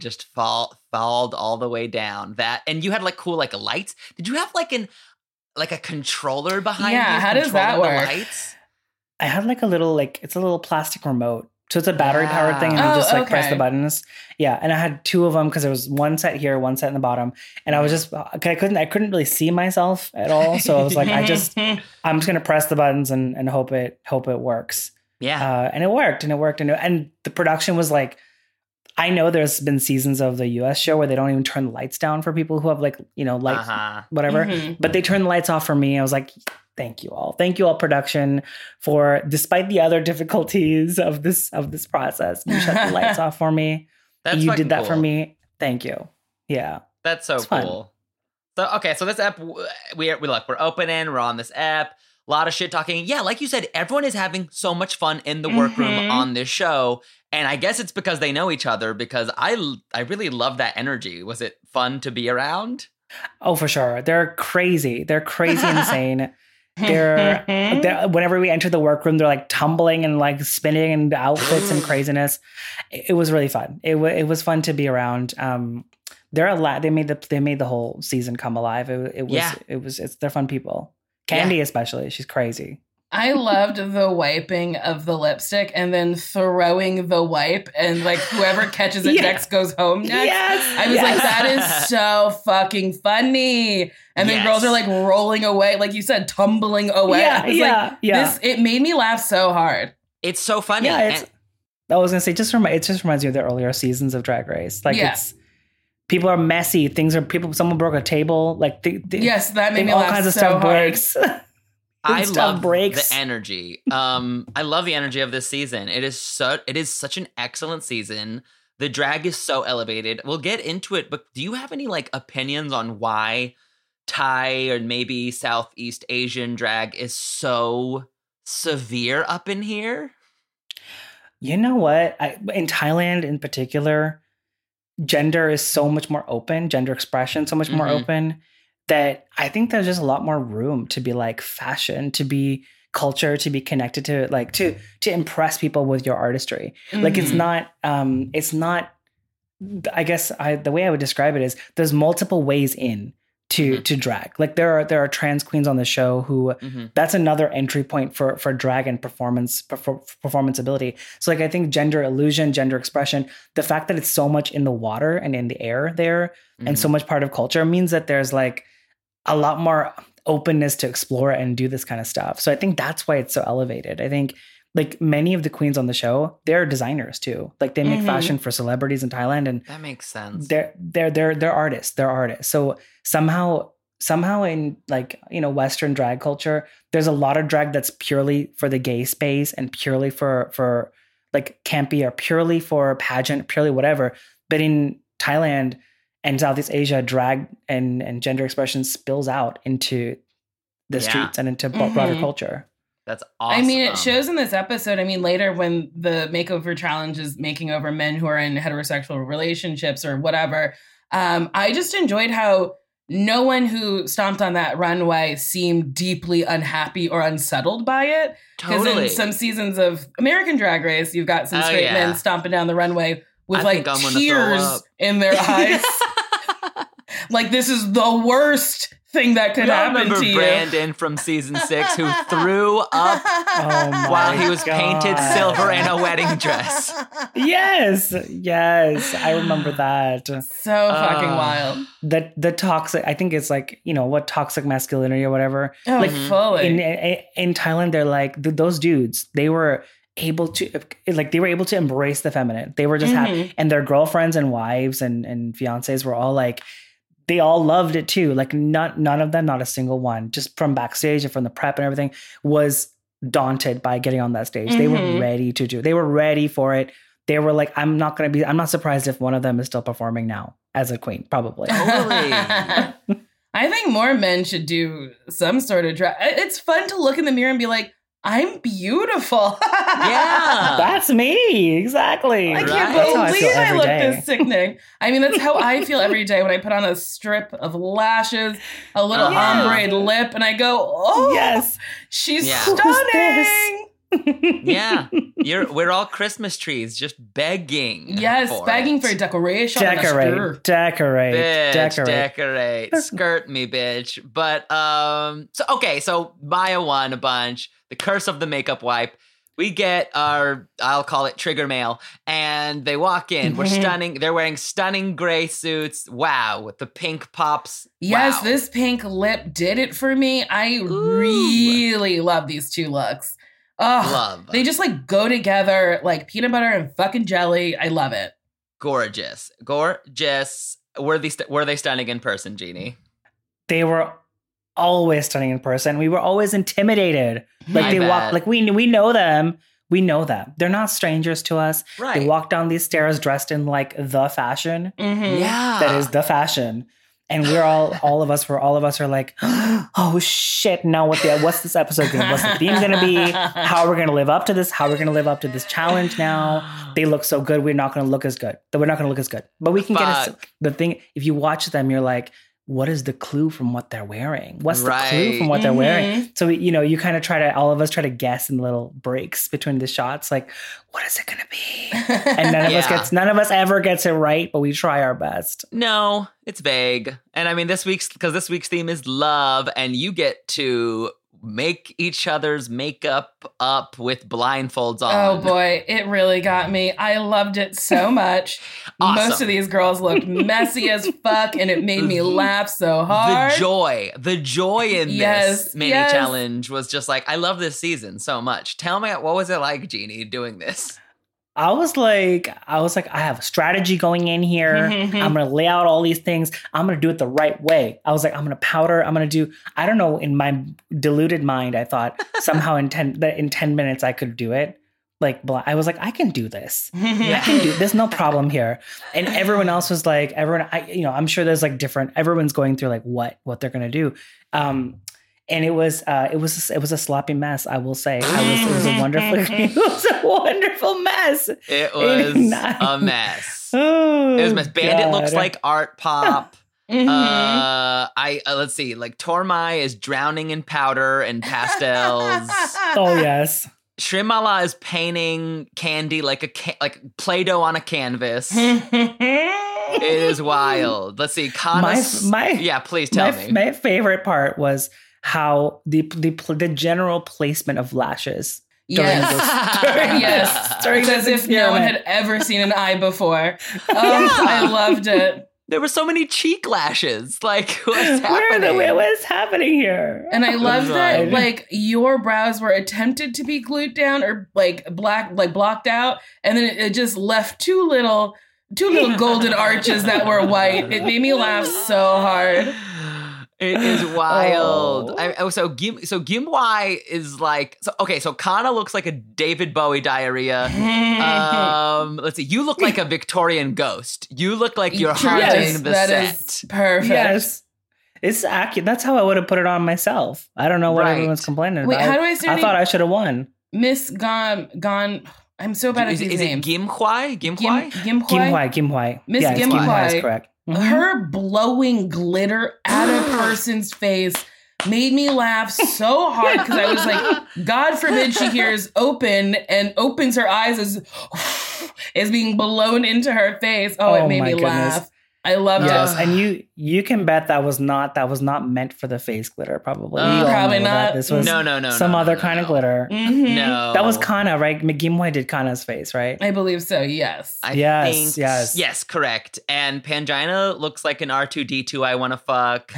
fouled all the way down. That, and you had like cool like lights. Did you have like a controller behind you? Yeah, how does that work? Lights? I had like a little, it's a little plastic remote. So it's a battery powered thing, and you just press the buttons. Yeah, and I had two of them because there was one set here, one set in the bottom, and I was just I couldn't really see myself at all. So I was like, I'm just gonna press the buttons and hope it works. Yeah, and it worked, and the production was like, I know there's been seasons of the US show where they don't even turn the lights down for people who have lights, whatever, but they turn the lights off for me. I was like, Thank you all, production, for despite the other difficulties of this process, you shut the lights off for me. You did that for me. Thank you. Yeah, that's so cool. So okay, so this app, we're opening. We're on this app. A lot of shit talking. Yeah, like you said, everyone is having so much fun in the workroom on this show, and I guess it's because they know each other. Because I really love that energy. Was it fun to be around? Oh, for sure. They're crazy. They're crazy insane. They're whenever we enter the workroom, they're like tumbling and like spinning and outfits and craziness. It was really fun. It was fun to be around. They're they made the whole season come alive. They're fun people. Candy especially, she's crazy. I loved the wiping of the lipstick and then throwing the wipe, and like whoever catches it next goes home next. Yes, I was like, that is so fucking funny. And then girls are like rolling away, like you said, tumbling away. This, it made me laugh so hard. It's so funny. Yeah, I was gonna say, it just reminds me of the earlier seasons of Drag Race. Like it's people are messy. Someone broke a table. Like that made me laugh. All kinds of stuff hard. Breaks. I love the energy. I love the energy of this season. It is such an excellent season. The drag is so elevated. We'll get into it, but do you have any like opinions on why Thai or maybe Southeast Asian drag is so severe up in here? You know what? In Thailand in particular, gender is so much more open, gender expression so much more open, that I think there's just a lot more room to be like fashion, to be culture, to be connected to like to impress people with your artistry. Like it's not I guess the way I would describe it is there's multiple ways in to drag. Like there are trans queens on the show who that's another entry point for drag and performance ability. So like I think gender illusion, gender expression, the fact that it's so much in the water and in the air there and so much part of culture means that there's like a lot more openness to explore and do this kind of stuff. So I think that's why it's so elevated. I think like many of the queens on the show, they're designers too. Like they make fashion for celebrities in Thailand, and that makes sense. They're artists. They're artists. So somehow in like, you know, Western drag culture, there's a lot of drag that's purely for the gay space and purely for like campy or purely for pageant, purely whatever. But in Thailand and Southeast Asia, drag and gender expression spills out into the streets and into broader culture. That's awesome. I mean, it shows in this episode. I mean, later when the makeover challenge is making over men who are in heterosexual relationships or whatever, I just enjoyed how no one who stomped on that runway seemed deeply unhappy or unsettled by it. Because in some seasons of American Drag Race, you've got some straight men stomping down the runway with like tears in their eyes. Like, this is the worst thing that could happen to you. Brandon from season 6 who threw up while he was painted silver in a wedding dress. Yes, I remember that. So fucking wild. The toxic, I think it's like, you know, what toxic masculinity or whatever. Oh, like fully. In Thailand, they're like, those dudes, they were able to embrace the feminine. They were just happy. And their girlfriends and wives and fiancés were all like, they all loved it too. Like none of them, not a single one, just from backstage and from the prep and everything, was daunted by getting on that stage. They were ready to do it. They were ready for it. They were like, I'm not surprised if one of them is still performing now as a queen, probably. Totally. I I think more men should do some sort of drag. It's fun to look in the mirror and be like, I'm beautiful. Yeah. That's me. Exactly. I can't That's how I believe feel I every look day. this sickening. I mean, that's how I feel every day when I put on a strip of lashes, a little ombre lip, and I go, oh, Yes. she's Yeah. stunning. Yeah. We're all Christmas trees just begging. Yes, for begging it. for decoration. Decorate. Bitch, decorate. Skirt me, bitch. But so Maya won a bunch. The curse of the makeup wipe. We get our, I'll call it trigger mail, and they walk in. We're stunning. They're wearing stunning gray suits. Wow, with the pink pops. Yes, Wow. this pink lip did it for me. I really love these two looks. Oh, Love. They just like go together like peanut butter and fucking jelly. I love it. Gorgeous. Were they stunning in person, Jeannie? They were always stunning in person. We were always intimidated. Like I they bet. walk, like we know them. We know them. They're not strangers to us. Right. They walk down these stairs dressed in like the fashion. Mhm. Yeah. That is the fashion. And we're all of us are like, oh shit, now what's this episode gonna, what's the theme gonna be? How are we gonna live up to this? How are we gonna live up to this challenge now? They look so good, we're not gonna look as good. But we can get the thing, if you watch them, you're like, what is the clue from what they're wearing? What's the clue from what they're wearing? So, you kind of all of us try to guess in little breaks between the shots, like, what is it going to be? And none of us ever gets it right, but we try our best. No, it's vague. And I mean, this week's theme is love, and you get to make each other's makeup up with blindfolds on. Oh boy, it really got me. I loved it so much. Awesome. Most of these girls looked messy as fuck, and it made me laugh so hard. The joy in this mini challenge was just like, I love this season so much. Tell me, what was it like, Jeannie, doing this? I was like, I have a strategy going in here. I'm going to lay out all these things. I'm going to do it the right way. I was like, I'm going to powder. I'm going to do, I don't know, in my deluded mind, I thought somehow in 10 minutes I could do it. Like, I was like, I can do this. I can do, there's no problem here. And everyone else was like, I'm sure there's like different, everyone's going through like what they're going to do. And it was a sloppy mess, I will say. It was a wonderful mess. It was a mess. Oh, it was a mess. Bandit God. looks like art pop. Let's see. Like Tormai is drowning in powder and pastels. Oh yes. Shrimala is painting candy like Play-Doh on a canvas. It is wild. Let's see. Please tell me. My favorite part was how the general placement of lashes. Yes. As if no one had ever seen an eye before. I loved it. There were so many cheek lashes. Like, what's happening? What's happening here? And I love that, like, your brows were attempted to be glued down or blocked out, and then it just left two little golden arches that were white. It made me laugh so hard. It is wild. So Gimhwai is like, so Kana looks like a David Bowie diarrhea. Let's see. You look like a Victorian ghost. You look like you're haunting the that set. Is perfect. Yes. It's accurate. That's how I would have put it on myself. I don't know what everyone's complaining about. Wait, how do I say your I name? thought I should have won. Miss Gone. I'm so bad at these names. Is it Gimhwai? Gimhwai? Gimhwai. Miss yeah, Gimhwai is correct. Her blowing glitter at a person's face made me laugh so hard because I was like, God forbid she hears open and opens her eyes as being blown into her face. Oh, it made me laugh. I loved it. Yes, and you can bet that was not meant for the face glitter. Probably, probably not. This was some other kind of glitter. Mm-hmm. No, that was Kana, right? Gimhwai did Kana's face, right? I believe so. Yes. Yes, correct. And Pangina looks like an R2D2. I want to fuck.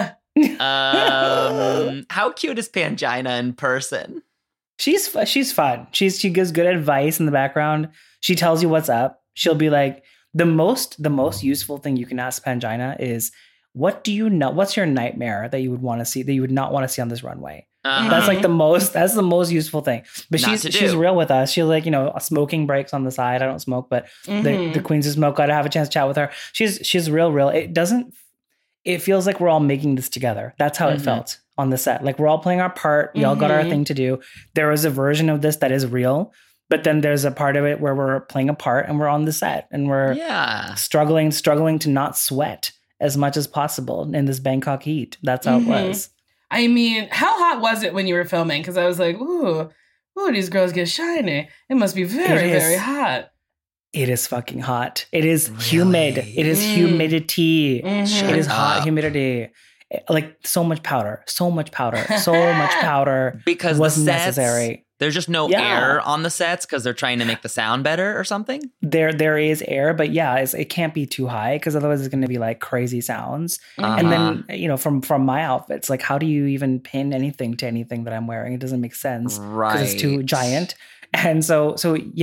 How cute is Pangina in person? She's fun. She gives good advice in the background. She tells you what's up. She'll be like, the most useful thing you can ask Pangina is, what do you know? What's your nightmare that you would want to see, that you would not want to see on this runway? That's like that's the most useful thing. But she's real with us. She's like, smoking breaks on the side. I don't smoke, but the queens of smoke got to have a chance to chat with her. She's real. It it feels like we're all making this together. That's how it felt on the set. Like we're all playing our part. We all got our thing to do. There is a version of this that is real, but then there's a part of it where we're playing a part and we're on the set and we're struggling to not sweat as much as possible in this Bangkok heat. That's how it was. I mean, how hot was it when you were filming? Because I was like, ooh, these girls get shiny. It must be very, very hot. It is fucking hot. It is humid. It is humidity. It is hot humidity. Like so much powder. Because was the sets, necessary. There's just no air on the sets because they're trying to make the sound better or something? There is air, but it can't be too high because otherwise it's going to be like crazy sounds. And then, you know, from my outfits, like how do you even pin anything to anything that I'm wearing? It doesn't make sense because it's too giant. And so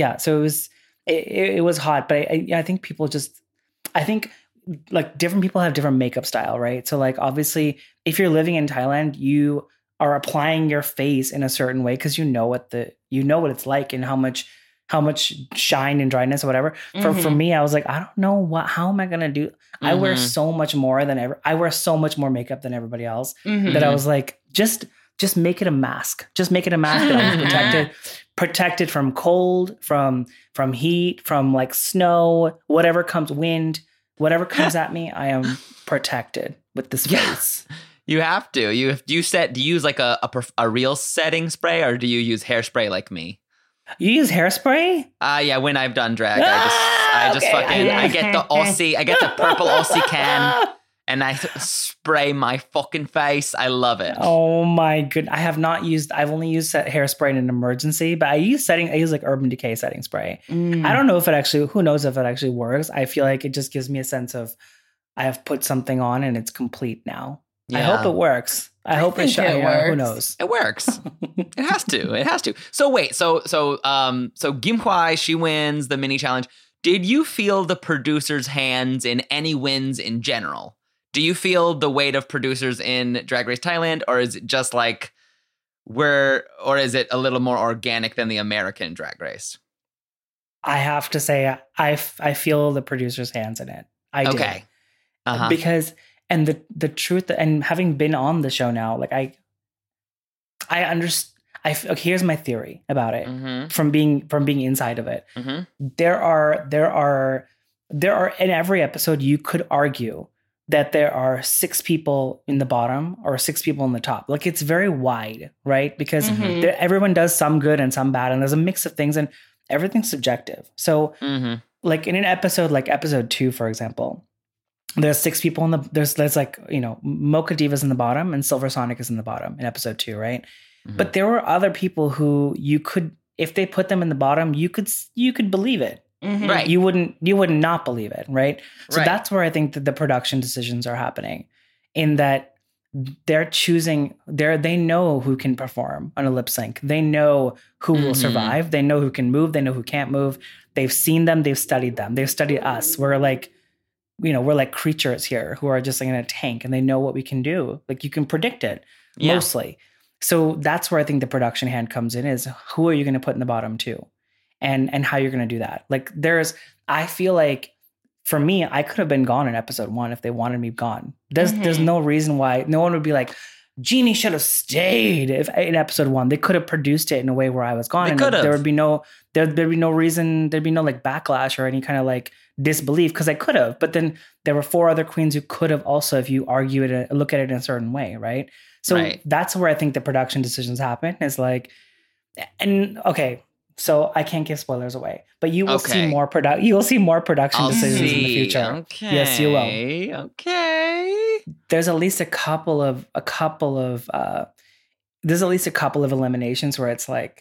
it was hot, but I think people I think like different people have different makeup style, right? So like obviously if you're living in Thailand, you are applying your face in a certain way because you know what it's like and how much shine and dryness or whatever. For me, I was like, I don't know how am I gonna do? I wear so much more than ever. I wear so much more makeup than everybody else that I was like, just make it a mask. Just make it a mask that I'm protected from cold, from heat, from like snow, whatever comes, wind, whatever comes at me, I am protected with this face. You have to. Do you use like a real setting spray or do you use hairspray like me? You use hairspray? Yeah, when I've done drag, I get the purple Aussie can and I spray my fucking face. I love it. Oh my goodness. I've only used hairspray in an emergency, but I use like Urban Decay setting spray. I don't know who knows if it actually works. I feel like it just gives me a sense of I have put something on and it's complete now. Yeah. I hope it works. I hope it works. Who knows? It works. It has to. So wait. So Kim Hwai, she wins the mini challenge. Did you feel the producers' hands in any wins in general? Do you feel the weight of producers in Drag Race Thailand, or is it just like or is it a little more organic than the American Drag Race? I have to say, I feel the producers' hands in it. I do. Okay. Because. And the truth, and having been on the show now, like I understand. Here's my theory about it from being inside of it. There are in every episode you could argue that there are 6 people in the bottom or 6 people in the top. Like it's very wide, right? Because everyone does some good and some bad, and there's a mix of things, and everything's subjective. So, like in an episode like episode 2, for example. There's 6 people in there's like, you know, Mocha Diva's in the bottom and Silver Sonic is in the bottom in episode 2, right? But there were other people who you could, if they put them in the bottom, you could believe it. Right. You would not believe it, right? So that's where I think that the production decisions are happening, in that they're choosing, they know who can perform on a lip sync. They know who will survive. They know who can move. They know who can't move. They've seen them. They've studied them. They've studied us. We're like, you know, we're like creatures here who are just like in a tank, and they know what we can do. Like you can predict it mostly. So that's where I think the production hand comes in, is who are you going to put in the bottom too? And how you're going to do that. Like I feel like for me, I could have been gone in episode 1 if they wanted me gone. There's no reason why no one would be like, Jeannie should have stayed in episode 1. They could have produced it in a way where I was gone. And there would be no reason, there'd be no like backlash or any kind of like disbelief, because I could have. But then there were 4 other queens who could have also, if you argue it, look at it in a certain way, right? So that's where I think the production decisions happen. Is like, and okay, so I can't give spoilers away, but you will see more production decisions in the future. Okay. Yes, you will. Okay. There's at least a couple of eliminations where it's like,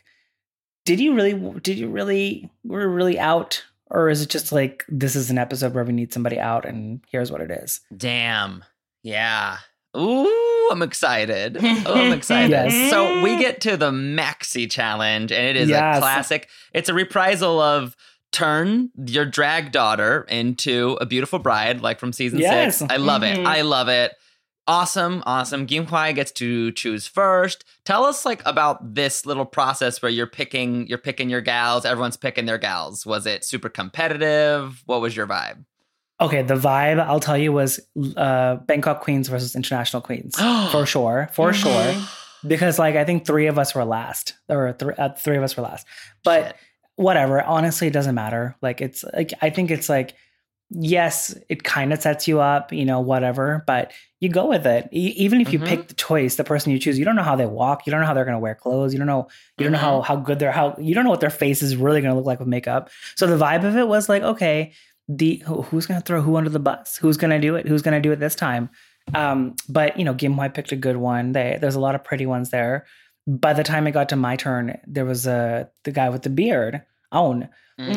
we're really out, or is it just like, this is an episode where we need somebody out and here's what it is? Damn. Yeah. Ooh, I'm excited. Yes. So we get to the Maxi Challenge, and it is a classic. It's a reprisal of Turn Your Drag Daughter into a Beautiful Bride, like from season 6. I love it. Awesome. Kim Hwai gets to choose first. Tell us like about this little process where you're picking your gals. Everyone's picking their gals. Was it super competitive? What was your vibe? Okay, the vibe I'll tell you was Bangkok Queens versus International Queens for sure, because like I think three of us were last, three of us were last. But whatever, honestly, it doesn't matter. Like it's like I think it's like yes, it kind of sets you up, you know, whatever, but you go with it. Even if you pick the choice, the person you choose, you don't know how they walk, you don't know how they're going to wear clothes, you don't know how good you don't know what their face is really going to look like with makeup. So the vibe of it was like, okay. Who's going to throw who under the bus? Who's going to do it? Who's going to do it this time? But, you know, Kim Hoi picked a good one. There's a lot of pretty ones there. By the time it got to my turn, there was the guy with the beard, Aun.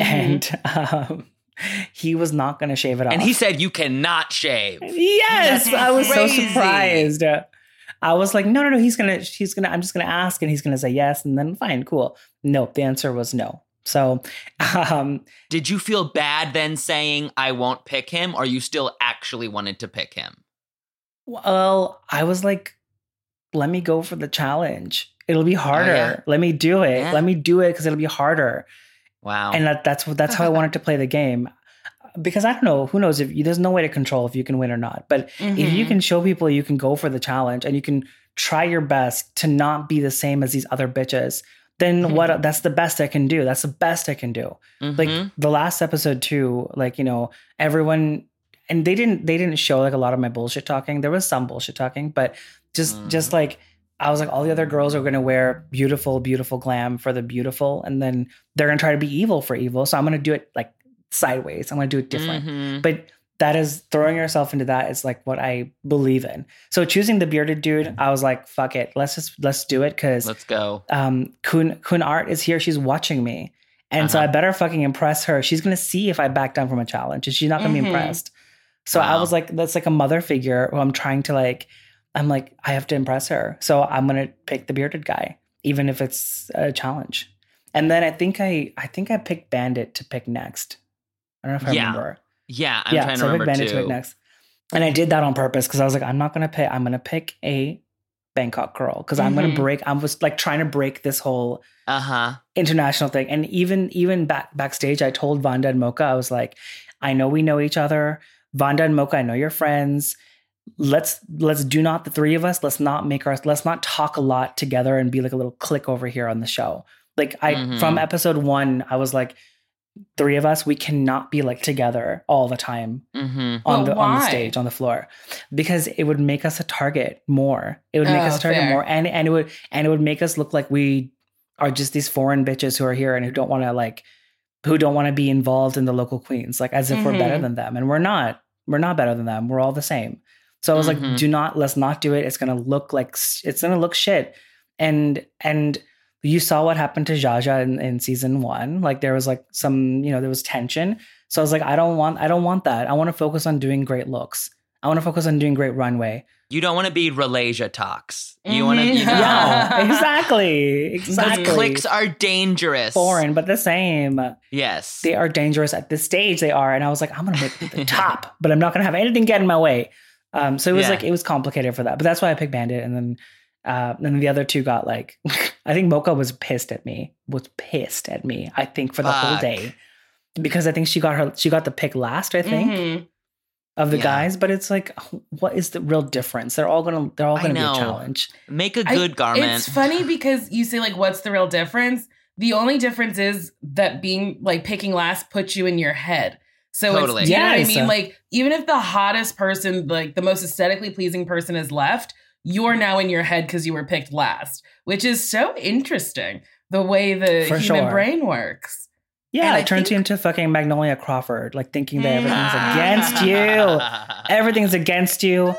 And he was not going to shave it off. And he said, you cannot shave. Yes. I was so surprised. I was like, no. I'm just going to ask and he's going to say yes. And then fine, cool. Nope. The answer was no. So, did you feel bad then saying I won't pick him, or you still actually wanted to pick him? Well, I was like, let me go for the challenge. It'll be harder. Oh, yeah? Let me do it. Yeah. Let me do it because it'll be harder. Wow. And that's how I wanted to play the game. Because I don't know, who knows if there's no way to control if you can win or not. But if you can show people you can go for the challenge and you can try your best to not be the same as these other bitches, then what? That's the best I can do. That's the best I can do. Like the last episode too, like, you know, everyone, and they didn't show like a lot of my bullshit talking. There was some bullshit talking, but just like, I was like, all the other girls are going to wear beautiful, beautiful glam for the beautiful. And then they're going to try to be evil for evil. So I'm going to do it like sideways. I'm going to do it different. But that is throwing yourself into that is like what I believe in. So choosing the bearded dude, I was like, fuck it. Let's do it. Cause let's go. Kun Art is here. She's watching me. And so I better fucking impress her. She's going to see if I back down from a challenge and she's not going to be impressed. So I was like, that's like a mother figure who I'm trying to like, I'm like, I have to impress her. So I'm going to pick the bearded guy, even if it's a challenge. And then I think I picked Bandit to pick next. I don't know if I remember. Yeah, I'm trying to remember Bandit too. to pick next. And I did that on purpose because I was like, I'm going to pick a Bangkok girl because I'm going to break. I was like trying to break this whole international thing. And even backstage, I told Vanda and Mocha, I was like, I know we know each other. Vanda and Mocha, I know you're friends. Let's do not, the three of us, let's not talk a lot together and be like a little clique over here on the show. Like from episode 1, I was like, three of us, we cannot be like together all the time on the stage, on the floor, because it would make us a target more. It would make us a target more, and it would make us look like we are just these foreign bitches who are here and who don't want to be involved in the local queens, like as if we're better than them, and we're not. We're not better than them. We're all the same. So I was like, let's not do it. It's gonna look shit, and you saw what happened to Jaja in season 1. Like there was like some, there was tension. So I was like, I don't want that. I want to focus on doing great looks. I want to focus on doing great runway. You don't want to be Ralasia talks. You want to be exactly. Those cliques are dangerous. Foreign, but the same. Yes. They are dangerous at this stage. They are. And I was like, I'm going to make it to the top, but I'm not going to have anything get in my way. So it was like, it was complicated for that. But that's why I picked Bandit. And then the other two got like, I think Mocha was pissed at me, I think, for the whole day. Because I think she got the pick last, I think, of the guys. But it's like, what is the real difference? They're all gonna be a challenge. Make a good garment. It's funny because you say like, what's the real difference? The only difference is that being like picking last puts you in your head. So totally. You know what I mean? Like, even if the hottest person, like the most aesthetically pleasing person is left, you're now in your head because you were picked last, which is so interesting, the way the human brain works. Yeah, it turns you into fucking Magnolia Crawford, like thinking that everything's against you. Everything's against you.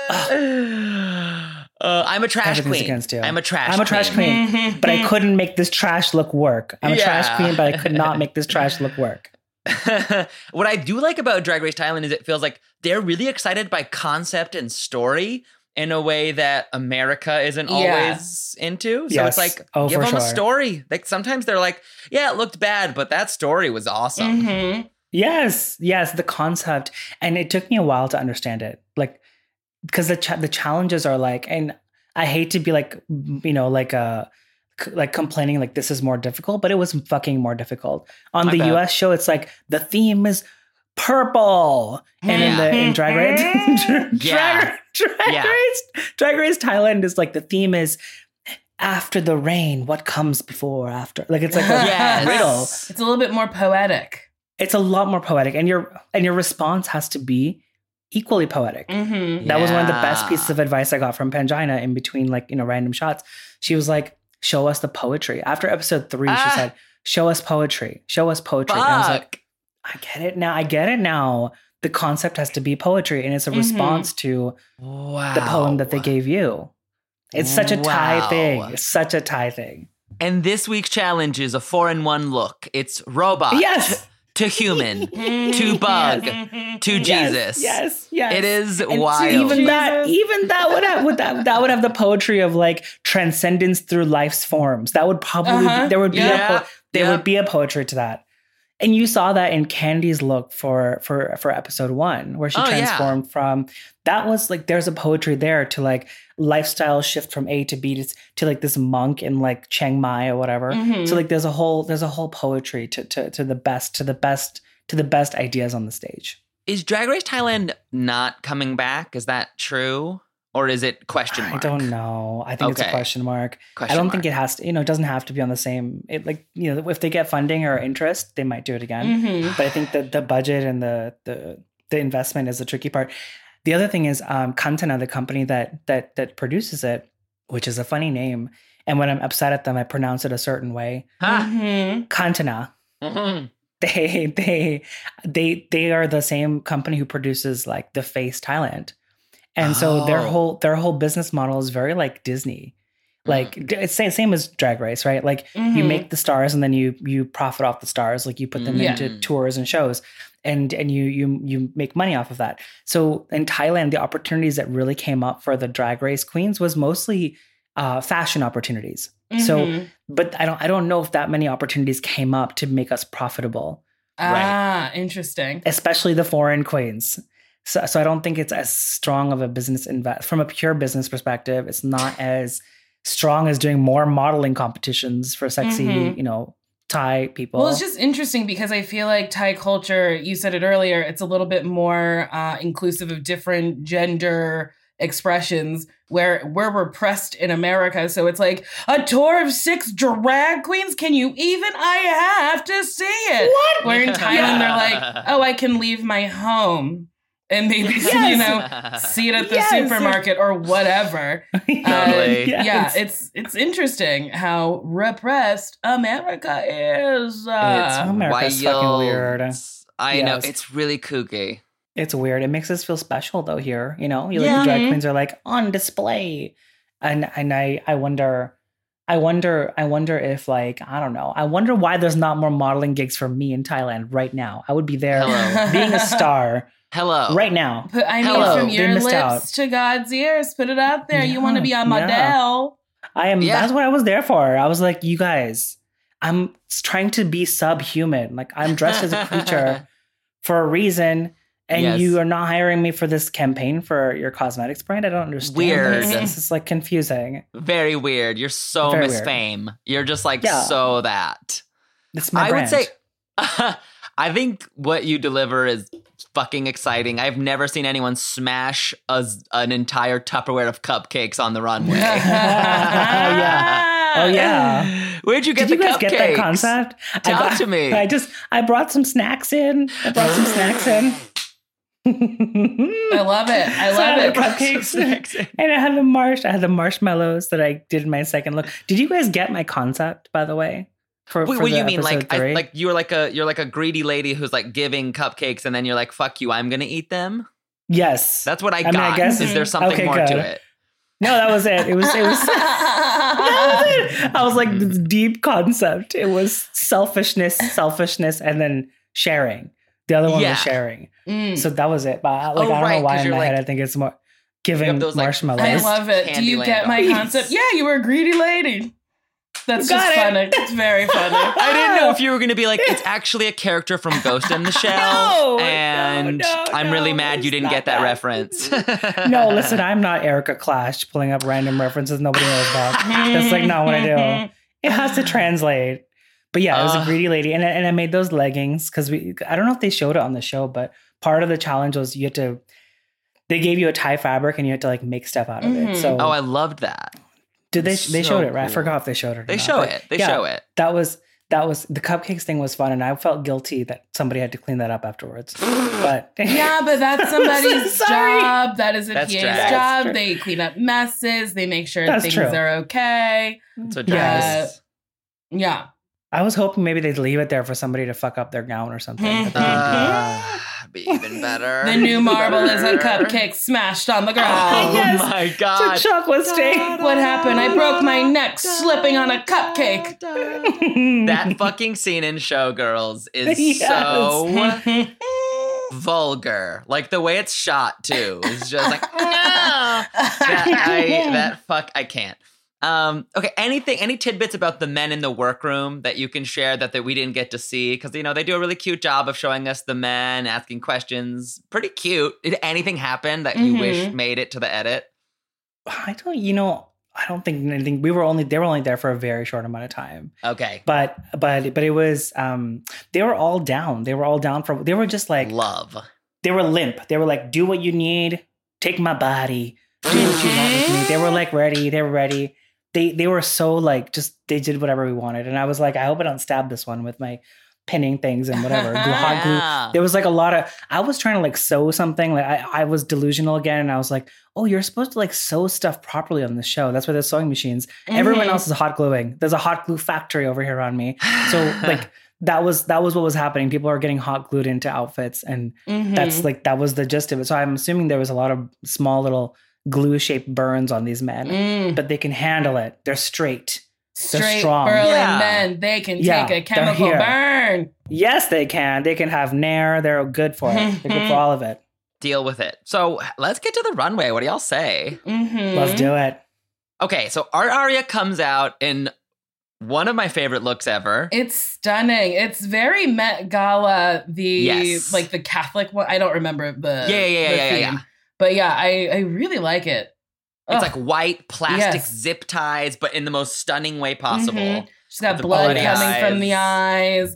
I'm a trash queen. Against you. I'm a trash queen, but I couldn't make this trash look work. I'm a trash queen, but I could not make this trash look work. What I do like about Drag Race Thailand is it feels like they're really excited by concept and story in a way that America isn't always into. So it's like, give them a story. Like sometimes they're like, yeah, it looked bad, but that story was awesome. Yes, the concept. And it took me a while to understand it. Like, because the challenges are like, and I hate to be like, like complaining like this is more difficult, but it was fucking more difficult. On the US show, it's like the theme is purple. And in Drag Race, Drag Race Thailand is like the theme is after the rain, what comes before after? Like it's like a riddle. It's a little bit more poetic. It's a lot more poetic, and your response has to be equally poetic. Mm-hmm. That was one of the best pieces of advice I got from Pangina in between random shots. She was like, show us the poetry. After episode 3, she said, show us poetry. Show us poetry. And I was like, I get it now. The concept has to be poetry, and it's a response to the poem that they gave you. It's such a Thai thing. It's such a Thai thing. And this week's challenge is a 4-in-1 look. It's robot. Yes. To human, to bug, to Jesus. Yes. It is and wild. Even that would have the poetry of like transcendence through life's forms. That would probably there would be a poetry to that. And you saw that in Candy's look for episode 1, where she transformed from, that was like, there's a poetry there to like lifestyle shift from A to B to like this monk in like Chiang Mai or whatever. Mm-hmm. So like there's a whole poetry to the best ideas on the stage. Is Drag Race Thailand not coming back? Is that true? Or is it question mark? I don't know. I think it's a question mark. I don't think it has to, it doesn't have to be on the same, if they get funding or interest, they might do it again. Mm-hmm. But I think that the budget and the investment is the tricky part. The other thing is Kantana, the company that produces it, which is a funny name. And when I'm upset at them, I pronounce it a certain way. Mm-hmm. Kantana. Mm-hmm. They are the same company who produces like The Face Thailand. And so their whole business model is very like Disney. Like it's same as Drag Race, right? Like you make the stars and then you profit off the stars. Like you put them into tours and shows and you make money off of that. So in Thailand, the opportunities that really came up for the Drag Race queens was mostly fashion opportunities. Mm-hmm. So, but I don't know if that many opportunities came up to make us profitable. Right? Interesting. Especially the foreign queens. So I don't think it's as strong of a business from a pure business perspective. It's not as strong as doing more modeling competitions for sexy, Thai people. Well, it's just interesting because I feel like Thai culture, you said it earlier, it's a little bit more inclusive of different gender expressions where we're repressed in America. So it's like a tour of 6 drag queens. Can you even? I have to see it. What? Where in Thailand they're like, oh, I can leave my home. And maybe, see it at the supermarket or whatever. Totally. It's interesting how repressed America is. America's fucking weird. I know. It's really kooky. It's weird. It makes us feel special, though, here. The drag queens are, like, on display. And I wonder if, like, I don't know. I wonder why there's not more modeling gigs for me in Thailand right now. I would be there being a star. Hello. Right now. From your lips to God's ears. Put it out there. You want to be a model. I am. Yeah. That's what I was there for. I was like, you guys, I'm trying to be subhuman. Like, I'm dressed as a creature for a reason. And you are not hiring me for this campaign for your cosmetics brand? I don't understand. Weird. This is like confusing. Very weird. You're so Very Miss weird. Fame. You're just like so that. It's my brand. I would say, I think what you deliver is fucking exciting. I've never seen anyone smash an entire Tupperware of cupcakes on the runway. Oh yeah. Where'd you get the cupcakes? Did you guys get that concept? Talk to me. I brought some snacks in. I love it. I love it. Cupcakes. And I had the marshmallows that I did in my second look. Did you guys get my concept, by the way? What do you mean? Like you're like a greedy lady who's like giving cupcakes and then you're like, fuck you, I'm gonna eat them? Yes. That's what I got. I guess, is there something more to it? No, that was it. It was that was it. I was like, this deep concept. It was selfishness, and then sharing. The other one was sharing. So that was it. But I don't know why in my head I think it's more giving those, marshmallows. I love it. Do you get my concept? Yeah, you were a greedy lady. That's just funny. It's very funny. I didn't know if you were going to be like, it's actually a character from Ghost in the Shell. I'm really mad you didn't get that reference. No, listen, I'm not Erica Clash pulling up random references nobody knows about. That's like not what I do. It has to translate. But yeah, it was a greedy lady. And I made those leggings because I don't know if they showed it on the show, but part of the challenge was they gave you a tie fabric and you had to like make stuff out of it. So I loved that. Did they showed it, right? I forgot if they showed it. They show it. They show it. That was the cupcakes thing was fun, and I felt guilty that somebody had to clean that up afterwards. But yeah, but that's somebody's job. That is a PA's job. True. They clean up messes. They make sure That's things true. are okay. So yes. Yeah. I was hoping maybe they'd leave it there for somebody to fuck up their gown or something. Be even better. The new marble is a cupcake smashed on the ground. Yes. My God. It's a chocolate stain. What happened? I broke my neck slipping on a cupcake. That fucking scene in Showgirls is Yes. so vulgar. Like the way it's shot too is just like I can't. Okay, any tidbits about the men in the workroom that you can share that we didn't get to see? Because, they do a really cute job of showing us the men asking questions. Pretty cute. Did anything happen that you wish made it to the edit? I don't think anything. They were only there for a very short amount of time. Okay. But it was, they were all down. They were just like, love. They were limp. They were like, do what you need. Take my body. Do what you want with me. They were like ready. They were ready. They were so like, just, they did whatever we wanted. And I was like, I hope I don't stab this one with my pinning things and whatever. Hot glue. There was like a lot of, I was trying to like sew something. Like I was delusional again. And I was like, oh, you're supposed to like sew stuff properly on the show. That's why there's sewing machines. Everyone else is hot gluing. There's a hot glue factory over here on me. So like, that was what was happening. People are getting hot glued into outfits. And that was the gist of it. So I'm assuming there was a lot of small little glue-shaped burns on these men, but they can handle it. They're straight. They're strong. Burly men. They can take a chemical burn. Yes, they can. They can have Nair. They're good for it. They're good for all of it. Deal with it. So let's get to the runway. What do y'all say? Let's do it. Okay, so our Aria comes out in one of my favorite looks ever. It's stunning. It's very Met Gala, like the Catholic one. I don't remember the theme. But yeah, I really like it. It's like white plastic zip ties, but in the most stunning way possible. She's got blood coming from the eyes.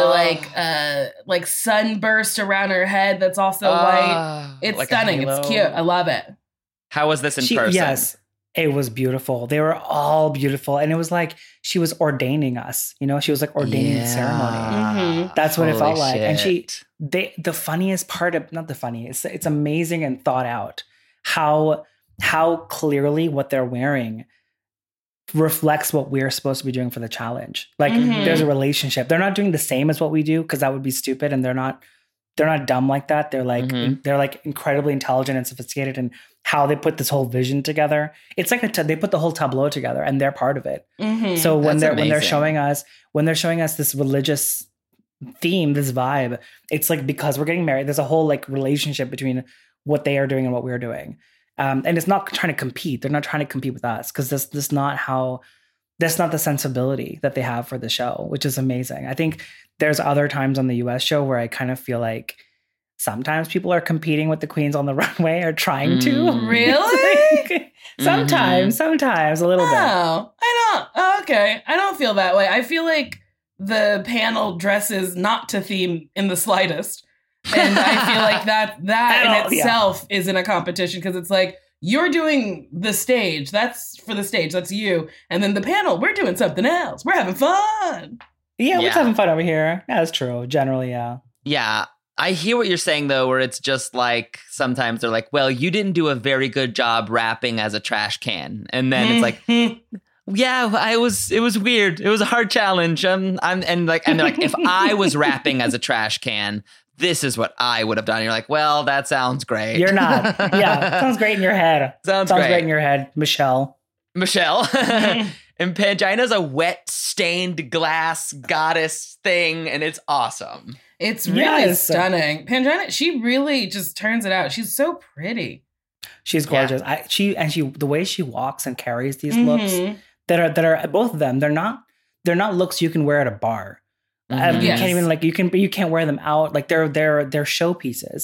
The like sunburst around her head that's also white. It's like stunning. It's cute. I love it. How was this in person? Yes, it was beautiful. They were all beautiful. And it was like she was ordaining us. She was like ordaining the ceremony. That's what it felt like. And the funniest part of, not the funniest, it's amazing and thought out how clearly what they're wearing reflects what we're supposed to be doing for the challenge. Like there's a relationship. They're not doing the same as what we do because that would be stupid, and they're not dumb like that. They're like they're like incredibly intelligent and sophisticated in how they put this whole vision together. It's like they put the whole tableau together and they're part of it. So when they're showing us this religious theme, this vibe, it's like, because we're getting married, there's a whole like relationship between what they are doing and what we're doing. And it's not trying to compete. They're not trying to compete with us because that's not the sensibility that they have for the show, which is amazing. I think there's other times on the US show where I kind of feel like sometimes people are competing with the queens on the runway or trying to. Really? Sometimes a little bit. Oh, I don't. Oh, okay. I don't feel that way. I feel like the panel dresses not to theme in the slightest. And I feel like that in itself isn't a competition, because it's like, you're doing the stage. That's for the stage. That's you. And then the panel, we're doing something else. We're having fun. Yeah, we're having fun over here. That's true. Generally, yeah. Yeah. I hear what you're saying, though, where it's just like, sometimes they're like, well, you didn't do a very good job rapping as a trash can. And then it's like, yeah, it was weird. It was a hard challenge. And they're like, if I was rapping as a trash can, this is what I would have done. And you're like, well, that sounds great. You're not. Yeah, sounds great in your head. Sounds great in your head, Michelle. And Pangina's a wet, stained glass goddess thing, and it's awesome. It's really stunning. Pangina, she really just turns it out. She's so pretty. She's gorgeous. Yeah. The way she walks and carries these looks that are both of them. They're not looks you can wear at a bar. You can't even you can't wear them out. Like they're showpieces.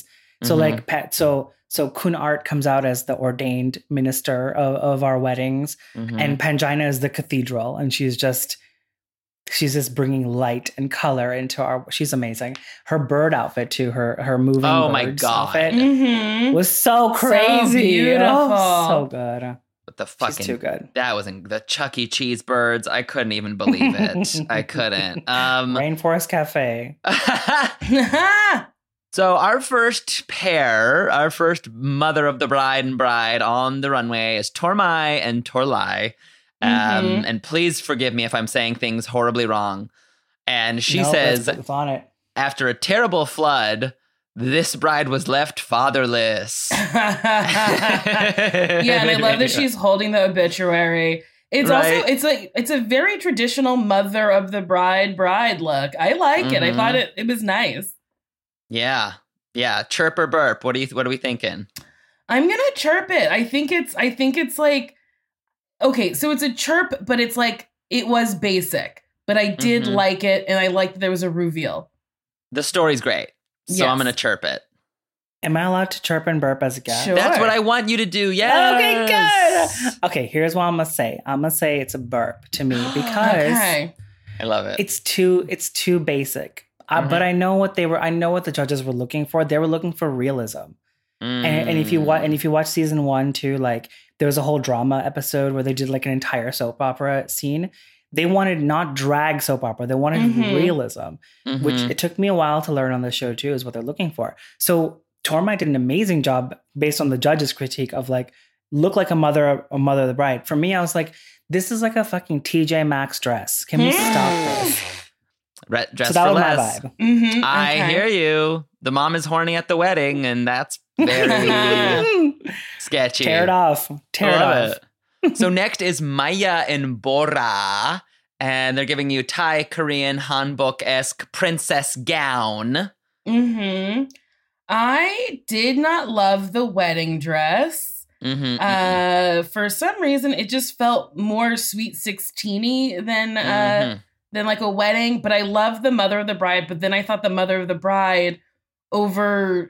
So so Kun Art comes out as the ordained minister of our weddings, and Pangina is the cathedral, and she's just she's just bringing light and color into she's amazing. Her bird outfit too, her moving birds outfit was so crazy. So beautiful. Oh, so good. But the fucking, she's too good. That was the Chuck E. Cheese birds. I couldn't even believe it. I couldn't. Rainforest Cafe. So our first pair, our first mother of the bride and bride on the runway is Tormai and Torlai. And please forgive me if I'm saying things horribly wrong. And she says, it's on it. After a terrible flood, this bride was left fatherless. Yeah, and I love that she's holding the obituary. It's right? also it's a very traditional mother of the bride look. I like it. I thought it was nice. Yeah. Chirp or burp? What are we thinking? I'm gonna chirp it. I think it's like, okay, so it's a chirp, but it's like it was basic, but I did like it, and I liked that there was a reveal. The story's great, so yes. I'm gonna chirp it. Am I allowed to chirp and burp as a guest? Sure. That's what I want you to do. Yes. Okay, good. Okay, here's what I'm gonna say. I'm gonna say it's a burp to me because okay. I love it. It's too basic. But I know what the judges were looking for. They were looking for realism. And if you watch season 1 too, like there was a whole drama episode where they did like an entire soap opera scene. They wanted not drag soap opera. They wanted realism, which it took me a while to learn on the show too, is what they're looking for. So Tormai did an amazing job based on the judges' critique of like, look like a mother of the bride. For me, I was like, this is like a fucking TJ Maxx dress. Can we stop this? Dress so that for was less. my vibe. I hear you. The mom is horny at the wedding, and that's very sketchy. Tear it off. So next is Maya and Bora, and they're giving you Thai, Korean, hanbok-esque princess gown. I did not love the wedding dress. For some reason, it just felt more Sweet 16-y than like a wedding. But I love the mother of the bride. But then I thought the mother of the bride over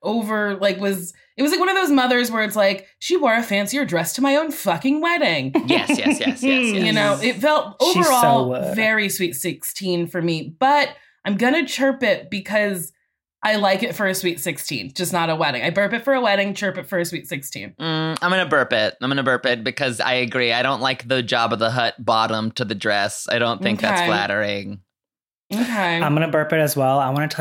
like was like one of those mothers where it's like she wore a fancier dress to my own fucking wedding. Yes. You know, it felt overall very Sweet 16 for me. But I'm gonna chirp it because I like it for a Sweet 16, just not a wedding. I burp it for a wedding, chirp it for a Sweet 16. I'm going to burp it because I agree. I don't like the Jabba the Hutt bottom to the dress. I don't think that's flattering. Okay. I'm going to burp it as well. I want to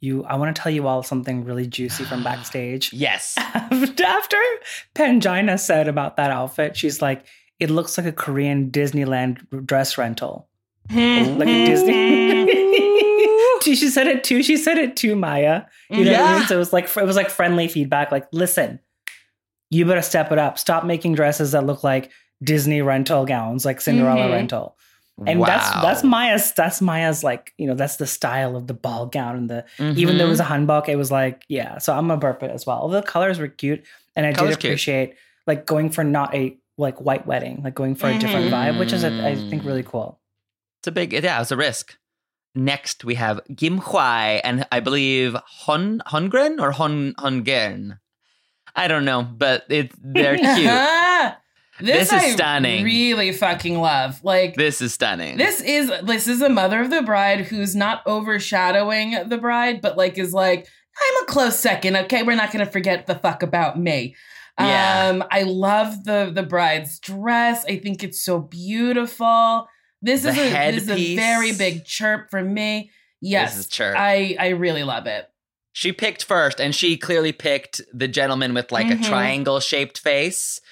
tell you all something really juicy from backstage. Yes. After Pangina said about that outfit, she's like, it looks like a Korean Disneyland dress rental. Like a Disney. She said it too. She said it too, Maya. You know what I mean? So it was like friendly feedback. Like, listen, you better step it up. Stop making dresses that look like Disney rental gowns, like Cinderella rental. And that's Maya's like, you know, that's the style of the ball gown and the even though it was a hanbok, it was like, yeah. So I'm gonna burp it as well. The colors were cute, and I did appreciate like going for not a like white wedding, like going for a different vibe, which is I think really cool. It's a risk. Next, we have Kim Hwai and I believe Hongren or Hongern. I don't know, but they're cute. This is stunning. Really fucking love. Like this is stunning. This is a mother of the bride who's not overshadowing the bride, but like is like, I'm a close second. Okay, we're not gonna forget the fuck about me. Yeah. I love the bride's dress. I think it's so beautiful. This is a very big chirp for me. Yes, this is chirp. I really love it. She picked first, and she clearly picked the gentleman with like a triangle-shaped face,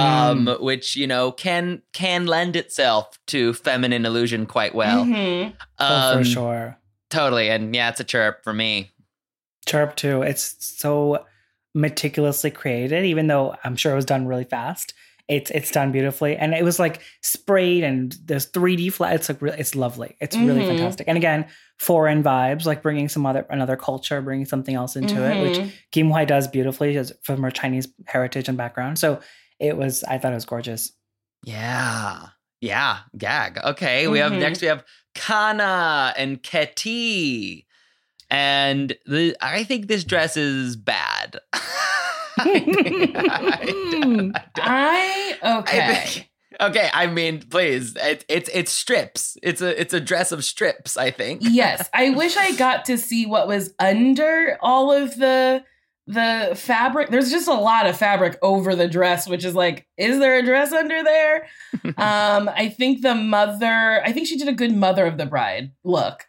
which, you know, can lend itself to feminine illusion quite well. For sure. Totally, and yeah, it's a chirp for me. Chirp too. It's so meticulously created, even though I'm sure it was done really fast. It's done beautifully, and it was like sprayed, and there's 3D flat. It's like it's lovely. It's really fantastic. And again, foreign vibes, like bringing another culture, bringing something else into it, which Kim Hwai does beautifully from her Chinese heritage and background. So I thought it was gorgeous. Yeah, gag. Okay, we have Kana and Keti, and I think this dress is bad. Okay, I mean, please, it's strips. It's a dress of strips, I think. Yes, I wish I got to see what was under all of the fabric. There's just a lot of fabric over the dress, which is like, is there a dress under there? I think she did a good Mother of the Bride look.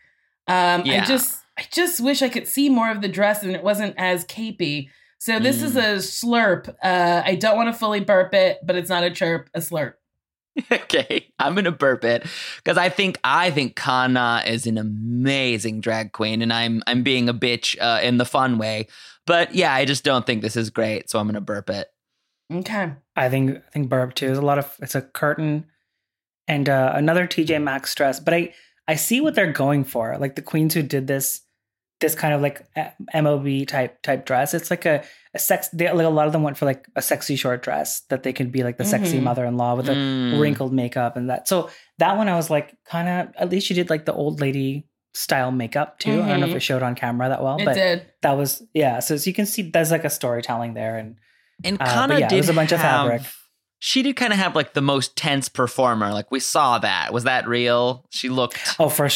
I just wish I could see more of the dress and it wasn't as capey. So this is a slurp. I don't want to fully burp it, but it's not a chirp, a slurp. Okay, I'm gonna burp it because I think Kana is an amazing drag queen, and I'm being a bitch in the fun way. But yeah, I just don't think this is great, so I'm gonna burp it. Okay, I think burp too. It's a curtain and another TJ Maxx dress, but I see what they're going for. Like the queens who did this kind of like MOB type dress. It's like a lot of them went for like a sexy short dress that they could be like the sexy mother-in-law with the wrinkled makeup and that. So that one I was like, kind of, at least she did like the old lady style makeup too. I don't know if it showed on camera that well, but did. That was, yeah. So you can see there's like a storytelling there. And Kana did there's a bunch of fabric. She did kind of have like the most tense performer. Like we saw that. Was that real? She looked. Oh, for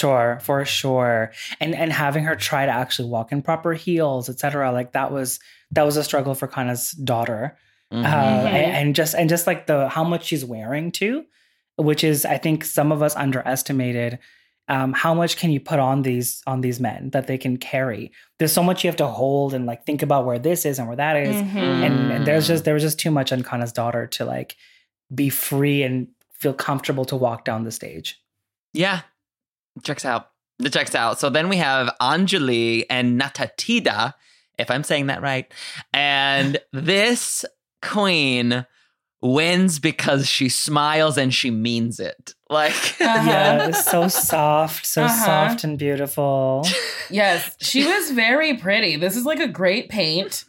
sure. And having her try to actually walk in proper heels, etc. Like that was a struggle for Kana's daughter. And just like how much she's wearing too, which is, I think some of us underestimated how much can you put on these men that they can carry. There's so much you have to hold and like think about where this is and where that is. And there was just too much on Kana's daughter to like be free and feel comfortable to walk down the stage. Yeah, it checks out. So then we have Anjali and Natatida, if I'm saying that right. And this queen wins because she smiles and she means it. Like, yeah, it's so soft and beautiful. Yes, she was very pretty. This is like a great paint.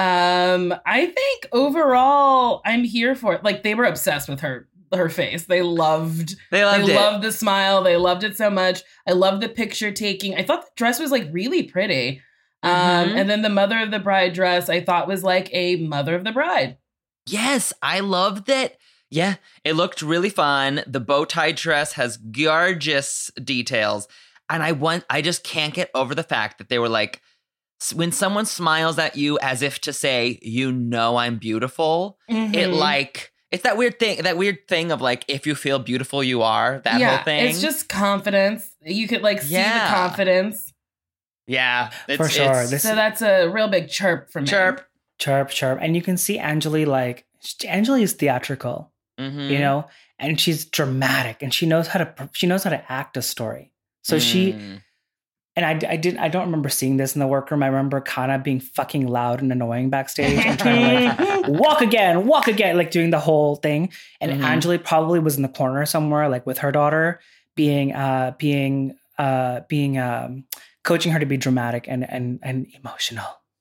I think overall I'm here for it. Like they were obsessed with her face. They loved the smile. They loved it so much. I loved the picture taking. I thought the dress was like really pretty. And then the Mother of the Bride dress I thought was like a Mother of the Bride. Yes, I loved it. Yeah, it looked really fun. The bow tie dress has gorgeous details. And I just can't get over the fact that they were like, when someone smiles at you as if to say, you know I'm beautiful, it's that weird thing of like, if you feel beautiful, you are, that whole thing. It's just confidence. You could like see the confidence. Yeah, for sure. So that's a real big chirp from me. Chirp. And you can see Anjali is theatrical, you know, and she's dramatic and she knows how to act a story. So I don't remember seeing this in the workroom. I remember Kana being fucking loud and annoying backstage and trying to like walk again, like doing the whole thing. And Anjali probably was in the corner somewhere, like with her daughter being coaching her to be dramatic and emotional.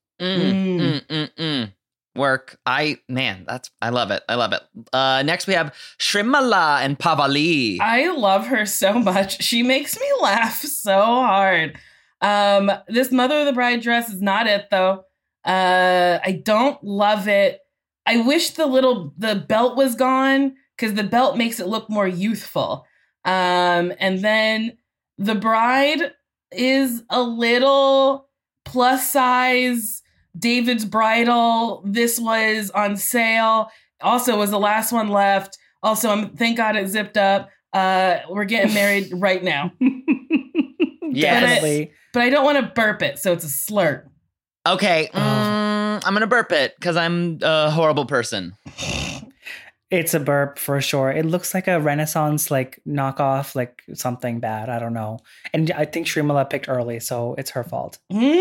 Work. I love it. Next we have Shrimala and Pavali. I love her so much. She makes me laugh so hard. This Mother of the Bride dress is not it though. I don't love it. I wish the belt was gone because the belt makes it look more youthful. And then the bride is a little plus size David's Bridal. This was on sale. Also was the last one left. Also, thank God it zipped up. We're getting married right now. Definitely. But I don't want to burp it, so it's a slurp. Okay, I'm going to burp it because I'm a horrible person. It's a burp for sure. It looks like a Renaissance like knockoff, like something bad. I don't know. And I think Shrimala picked early, so it's her fault.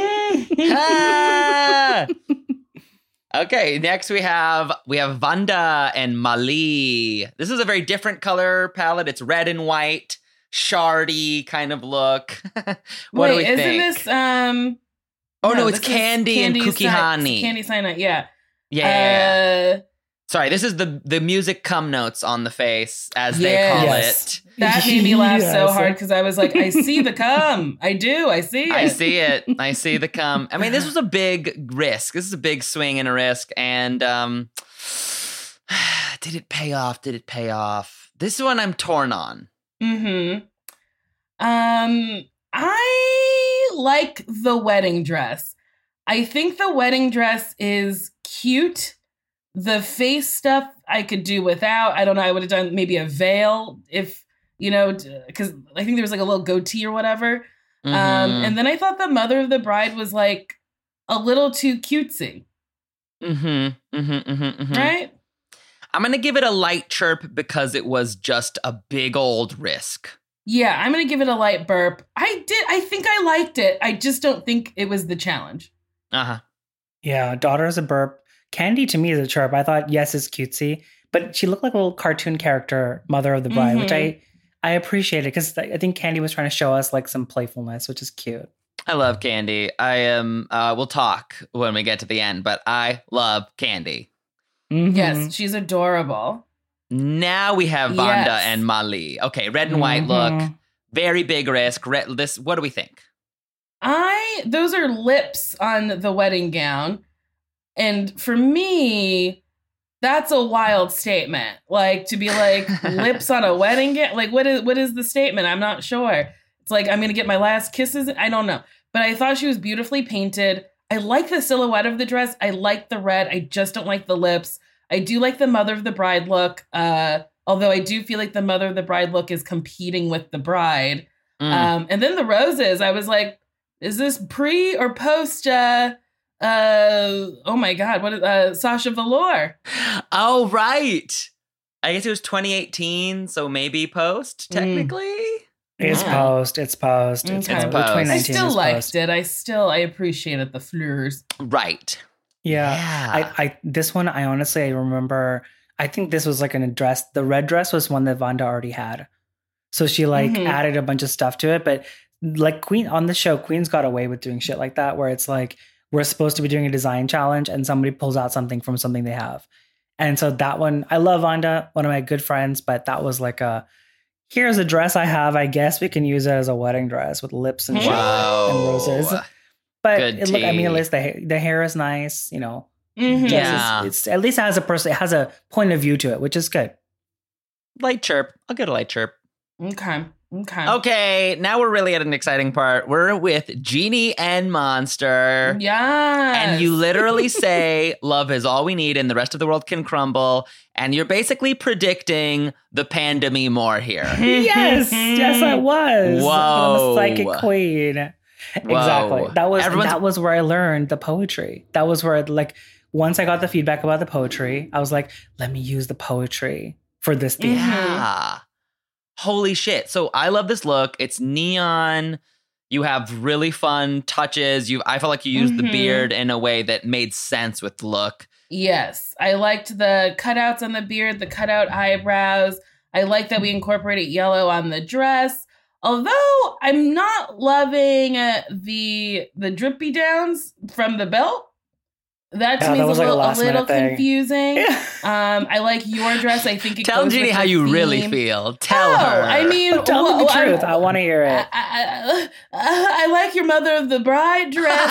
Okay, next we have Vanda and Mali. This is a very different color palette. It's red and white, shardy kind of look. What do we think? Isn't this no, it's Candy and Kukihani. Candy Sinai, yeah. Yeah. Sorry, this is the music cum notes on the face, as they call it. That made me laugh so hard because I was like, I see the cum. I do. I see it. I see it. I see the cum. I mean, this was a big risk. This is a big swing and a risk. And did it pay off? This one I'm torn on. I like the wedding dress. I think the wedding dress is cute. The face stuff I could do without. I don't know. I would have done maybe a veil if, because I think there was like a little goatee or whatever. And then I thought the mother of the bride was like a little too cutesy. Right? I'm going to give it a light chirp because it was just a big old risk. Yeah, I'm going to give it a light burp. I think I liked it. I just don't think it was the challenge. Yeah, daughter is a burp. Candy to me is a chirp. I thought, yes, it's cutesy, but she looked like a little cartoon character, mother of the bride, which I appreciated because I think Candy was trying to show us like some playfulness, which is cute. I love Candy. I am. We'll talk when we get to the end, but I love Candy. Yes, she's adorable. Now we have Vonda and Mali. Okay, red and white look, very big risk. What do we think? Those are lips on the wedding gown. And for me, that's a wild statement. Like to be like lips on a wedding gown. Like what is the statement? I'm not sure. It's like I'm gonna get my last kisses. I don't know. But I thought she was beautifully painted. I like the silhouette of the dress. I like the red. I just don't like the lips. I do like the mother of the bride look. Although I do feel like the mother of the bride look is competing with the bride. And then the roses, I was like, is this pre or post? Oh my God, what is Sasha Velour? Oh, right. I guess it was 2018, so maybe post, technically. It's post. It's post. Okay. It's post. I still liked it. I appreciated the fleurs. Right. Yeah. I this one, I honestly remember, I think this was like a dress. The red dress was one that Vonda already had. So she added a bunch of stuff to it. But like Queen on the show, Queen's got away with doing shit like that, where it's like, we're supposed to be doing a design challenge and somebody pulls out something from something they have. And so that one, I love Vonda, one of my good friends, but that was like here's a dress I have. I guess we can use it as a wedding dress with lips and shit and roses. But at least the hair is nice, It's at least it has a point of view to it, which is good. Light chirp. I'll get a light chirp. Okay, now we're really at an exciting part. We're with Genie and Monster. Yes. And you literally say, love is all we need and the rest of the world can crumble. And you're basically predicting the pandemic more here. Yes, I was. Whoa. I'm a psychic queen. Whoa. Exactly. That was where I learned the poetry. That was where, once I got the feedback about the poetry, I was like, let me use the poetry for this theme. Yeah. Holy shit. So I love this look. It's neon. You have really fun touches. I felt like you used the beard in a way that made sense with the look. Yes. I liked the cutouts on the beard, the cutout eyebrows. I like that we incorporated yellow on the dress. Although I'm not loving the drippy downs from the belt. That to me is a little confusing. Yeah. I like your dress. I think it Tell goes Genie with how you theme. really feel. Tell her. I mean, tell me the truth. I want to hear it. I like your mother of the bride dress.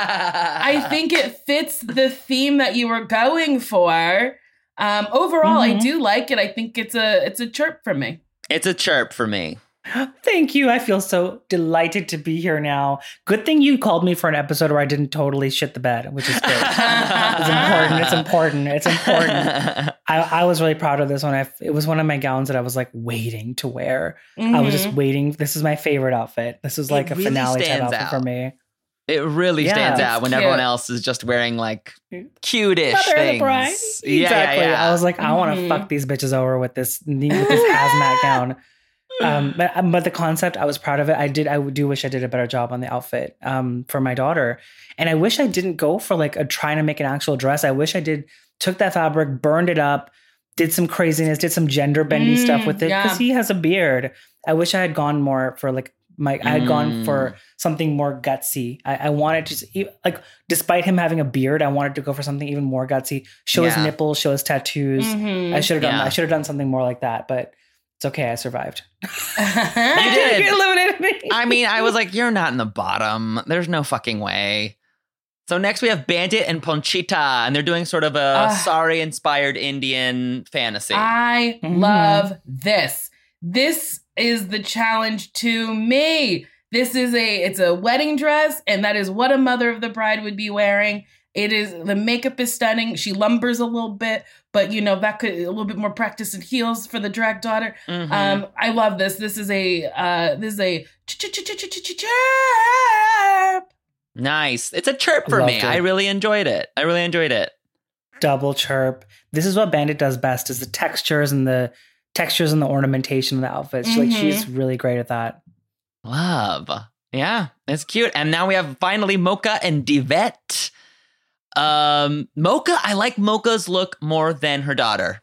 I think it fits the theme that you were going for. Overall, I do like it. I think it's a chirp for me. It's a chirp for me. Thank you. I feel so delighted to be here now. Good thing you called me for an episode where I didn't totally shit the bed, which is good. It's important. I was really proud of this one. It was one of my gowns that I was like waiting to wear. I was just waiting. This is my favorite outfit. This was like a finale type outfit for me. It really stands out when everyone else is just wearing like cute-ish things. Exactly. Yeah. I was like, I want to fuck these bitches over with this hazmat gown. But the concept, I was proud of it. I do wish I did a better job on the outfit for my daughter. And I wish I didn't go for trying to make an actual dress. I wish I took that fabric, burned it up, did some craziness, did some gender bendy stuff with it because he has a beard. I wish I had gone more for I had gone for something more gutsy. I wanted to, despite him having a beard, I wanted to go for something even more gutsy. Show his nipples, show his tattoos. I should have done something more like that, but it's okay. I survived. You did. You eliminated me. I mean, I was like, you're not in the bottom. There's no fucking way. So next we have Bandit and Ponchita, and they're doing sort of a Sari-inspired Indian fantasy. I love this. This is the challenge to me. It's a wedding dress, and that is what a mother of the bride would be wearing. The makeup is stunning. She lumbers a little bit, but that could a little bit more practice in heels for the drag daughter. I love this. This is a chirp. Nice. It's a chirp for me. I really enjoyed it. Double chirp. This is what Bandit does best: is the textures and the ornamentation of the outfits. She's really great at that. Love. Yeah, it's cute. And now we have finally Mocha and Divette. Mocha, I like Mocha's look more than her daughter.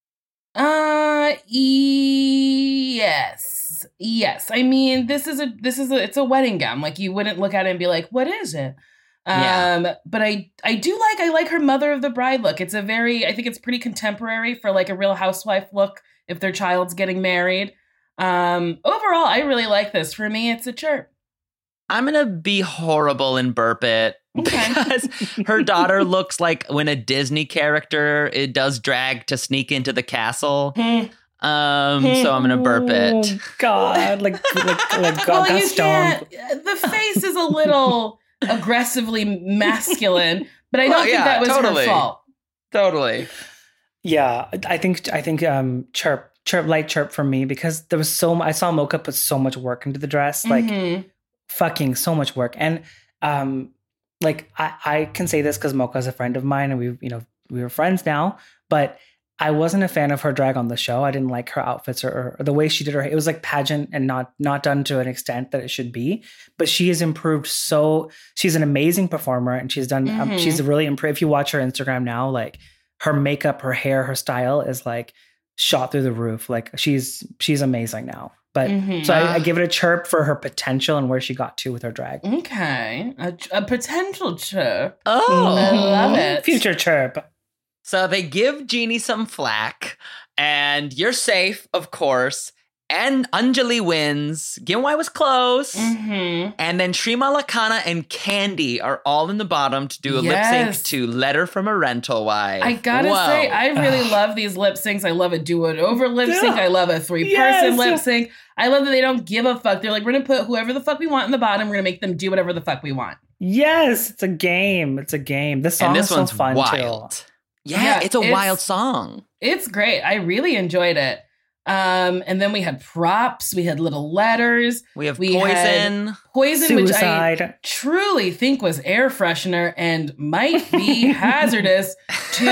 Yes. I mean, it's a wedding gown. Like, you wouldn't look at it and be like, what is it? But I like her mother of the bride look. I think it's pretty contemporary for like a Real Housewife look if their child's getting married. Overall, I really like this. For me, it's a chirp. I'm going to be horrible and burp it. Okay. Because her daughter looks like when a Disney character does drag to sneak into the castle. So I'm gonna burp it. God, like well, you can't. The face is a little aggressively masculine, but I don't think that was her fault. Totally. Yeah, I think light chirp for me, because there was I saw Mocha put so much work into the dress, like fucking so much work, and like I can say this because Mocha is a friend of mine, and we were friends now, but I wasn't a fan of her drag on the show. I didn't like her outfits or the way she did her. It was like pageant and not done to an extent that it should be. But she has improved. So she's an amazing performer, and she's done. She's really improved. If you watch her Instagram now, like her makeup, her hair, her style is like shot through the roof. Like she's amazing now. But so I give it a chirp for her potential and where she got to with her drag. Okay, a potential chirp. Oh, I love it. Future chirp. So they give Jeannie some flack, and you're safe, of course. And Anjali wins. Ginwai was close. And then Shrima Lakana and Candy are all in the bottom to do a lip sync to Letter from a Rental Wife. I gotta say, I really love these lip syncs. I love a do-it-over lip sync. I love a 3-person lip sync. I love that they don't give a fuck. They're like, we're gonna put whoever the fuck we want in the bottom. We're gonna make them do whatever the fuck we want. Yes, it's a game. This song is so fun wild. too. Yeah, it's a wild song. It's great. I really enjoyed it. And then we had props. We had little letters. We have Poison. Poison, Suicide. Which I truly think was air freshener and might be hazardous to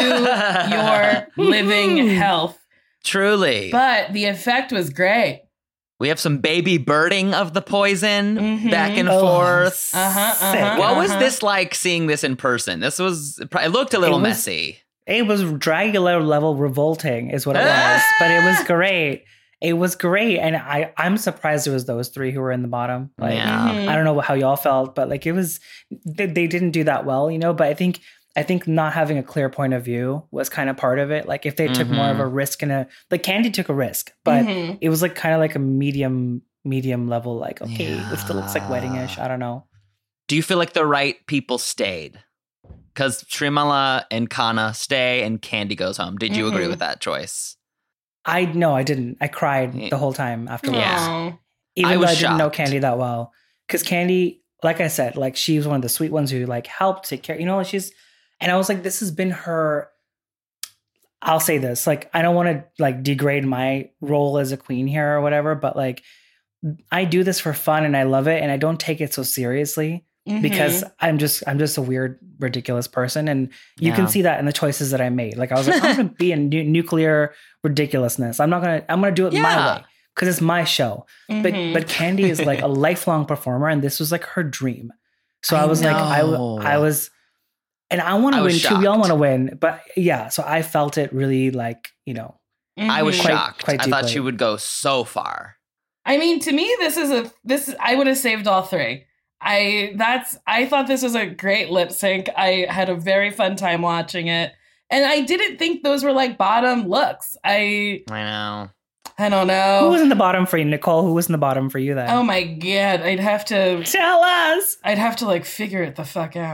your living health. Truly. But the effect was great. We have some baby birding of the poison back and forth. What was this like seeing this in person? It looked a little messy. It was Dragula level revolting is what it was, but it was great. It was great. And I'm surprised it was those three who were in the bottom. Like, I don't know how y'all felt, but like they didn't do that well, but I think not having a clear point of view was kind of part of it. Like if they took more of a risk like Candy took a risk, but it was like kind of like a medium level, like, okay, it still looks like wedding-ish. I don't know. Do you feel like the right people stayed? Because Srimala and Kana stay and Candy goes home. Did you agree with that choice? No, I didn't. I cried the whole time afterwards. Yeah. Even though I didn't know Candy that well. Because Candy, like I said, like she was one of the sweet ones who like helped take care. And I was like, this has been her. I'll say this, like, I don't want to like degrade my role as a queen here or whatever, but like I do this for fun and I love it. And I don't take it so seriously. Because I'm just a weird, ridiculous person. And you can see that in the choices that I made. Like I was like, I'm going to be in nuclear ridiculousness. I'm going to do it my way because it's my show. But Candy is like a lifelong performer. And this was like her dream. So I was like, I was, and I want to win too. We all want to win. But yeah, so I felt it really like, I was shocked. Quite I thought she would go so far. I mean, to me, I would have saved all three. I thought this was a great lip sync. I had a very fun time watching it. And I didn't think those were like bottom looks. I know. I don't know. Who was in the bottom for you, Nicole? Who was in the bottom for you then? Oh my God. I'd have to tell us. I'd have to like figure it the fuck out.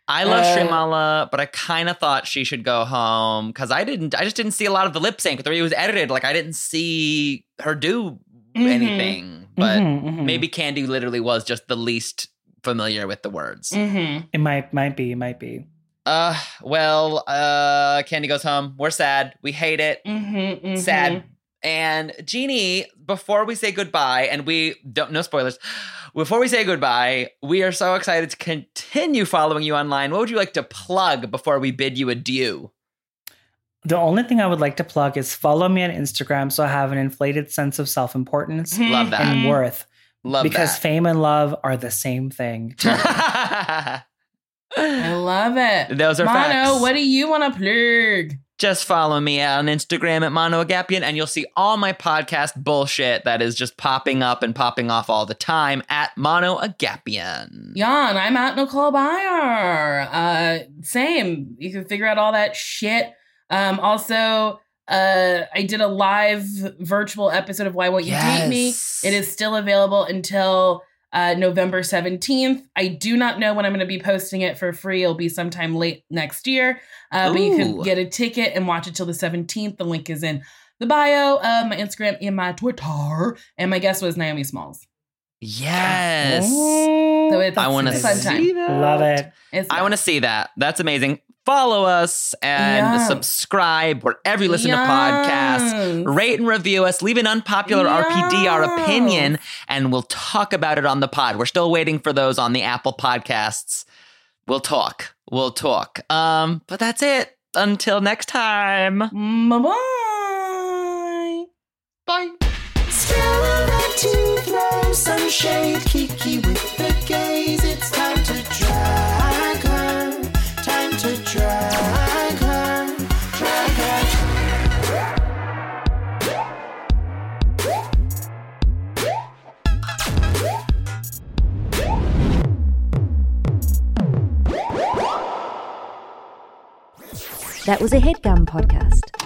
I love Shrimala, but I kind of thought she should go home because I just didn't see a lot of the lip sync. The way it was edited, like I didn't see her do anything. But maybe Candy literally was just the least familiar with the words. It might be. Well, Candy goes home. We're sad. We hate it. Sad. And Jeannie, before we say goodbye, and no spoilers, before we say goodbye, we are so excited to continue following you online. What would you like to plug before we bid you adieu? The only thing I would like to plug is follow me on Instagram so I have an inflated sense of self-importance Love that. and worth. Love because that. fame and love are the same thing. I love it. Those are Mono, facts. what do you want to plug? Just follow me on Instagram at Mono Agapian, and you'll see all my podcast bullshit that is just popping up and popping off all the time at Mono Agapian. Yon, I'm at Nicole Byer. Same. You can figure out all that shit. Also, I did a live virtual episode of Why Won't You Date Me? It is still available until November 17th. I do not know when I'm going to be posting it for free. It'll be sometime late next year. But you can get a ticket and watch it till the 17th. The link is in the bio of my Instagram and my Twitter. And my guest was Naomi Smalls. Yes. So it's I want to fun time. see that. Love it. I want to see that. That's amazing. Follow us and subscribe wherever you listen to podcasts. Rate and review us. Leave an unpopular RPD, our opinion, and we'll talk about it on the pod. We're still waiting for those on the Apple Podcasts. We'll talk. But that's it. Until next time. Bye-bye. Bye. To throw some shade, Kiki with the gaze. It's time to drag her. Time to drag her. Drag That was a HeadGum podcast.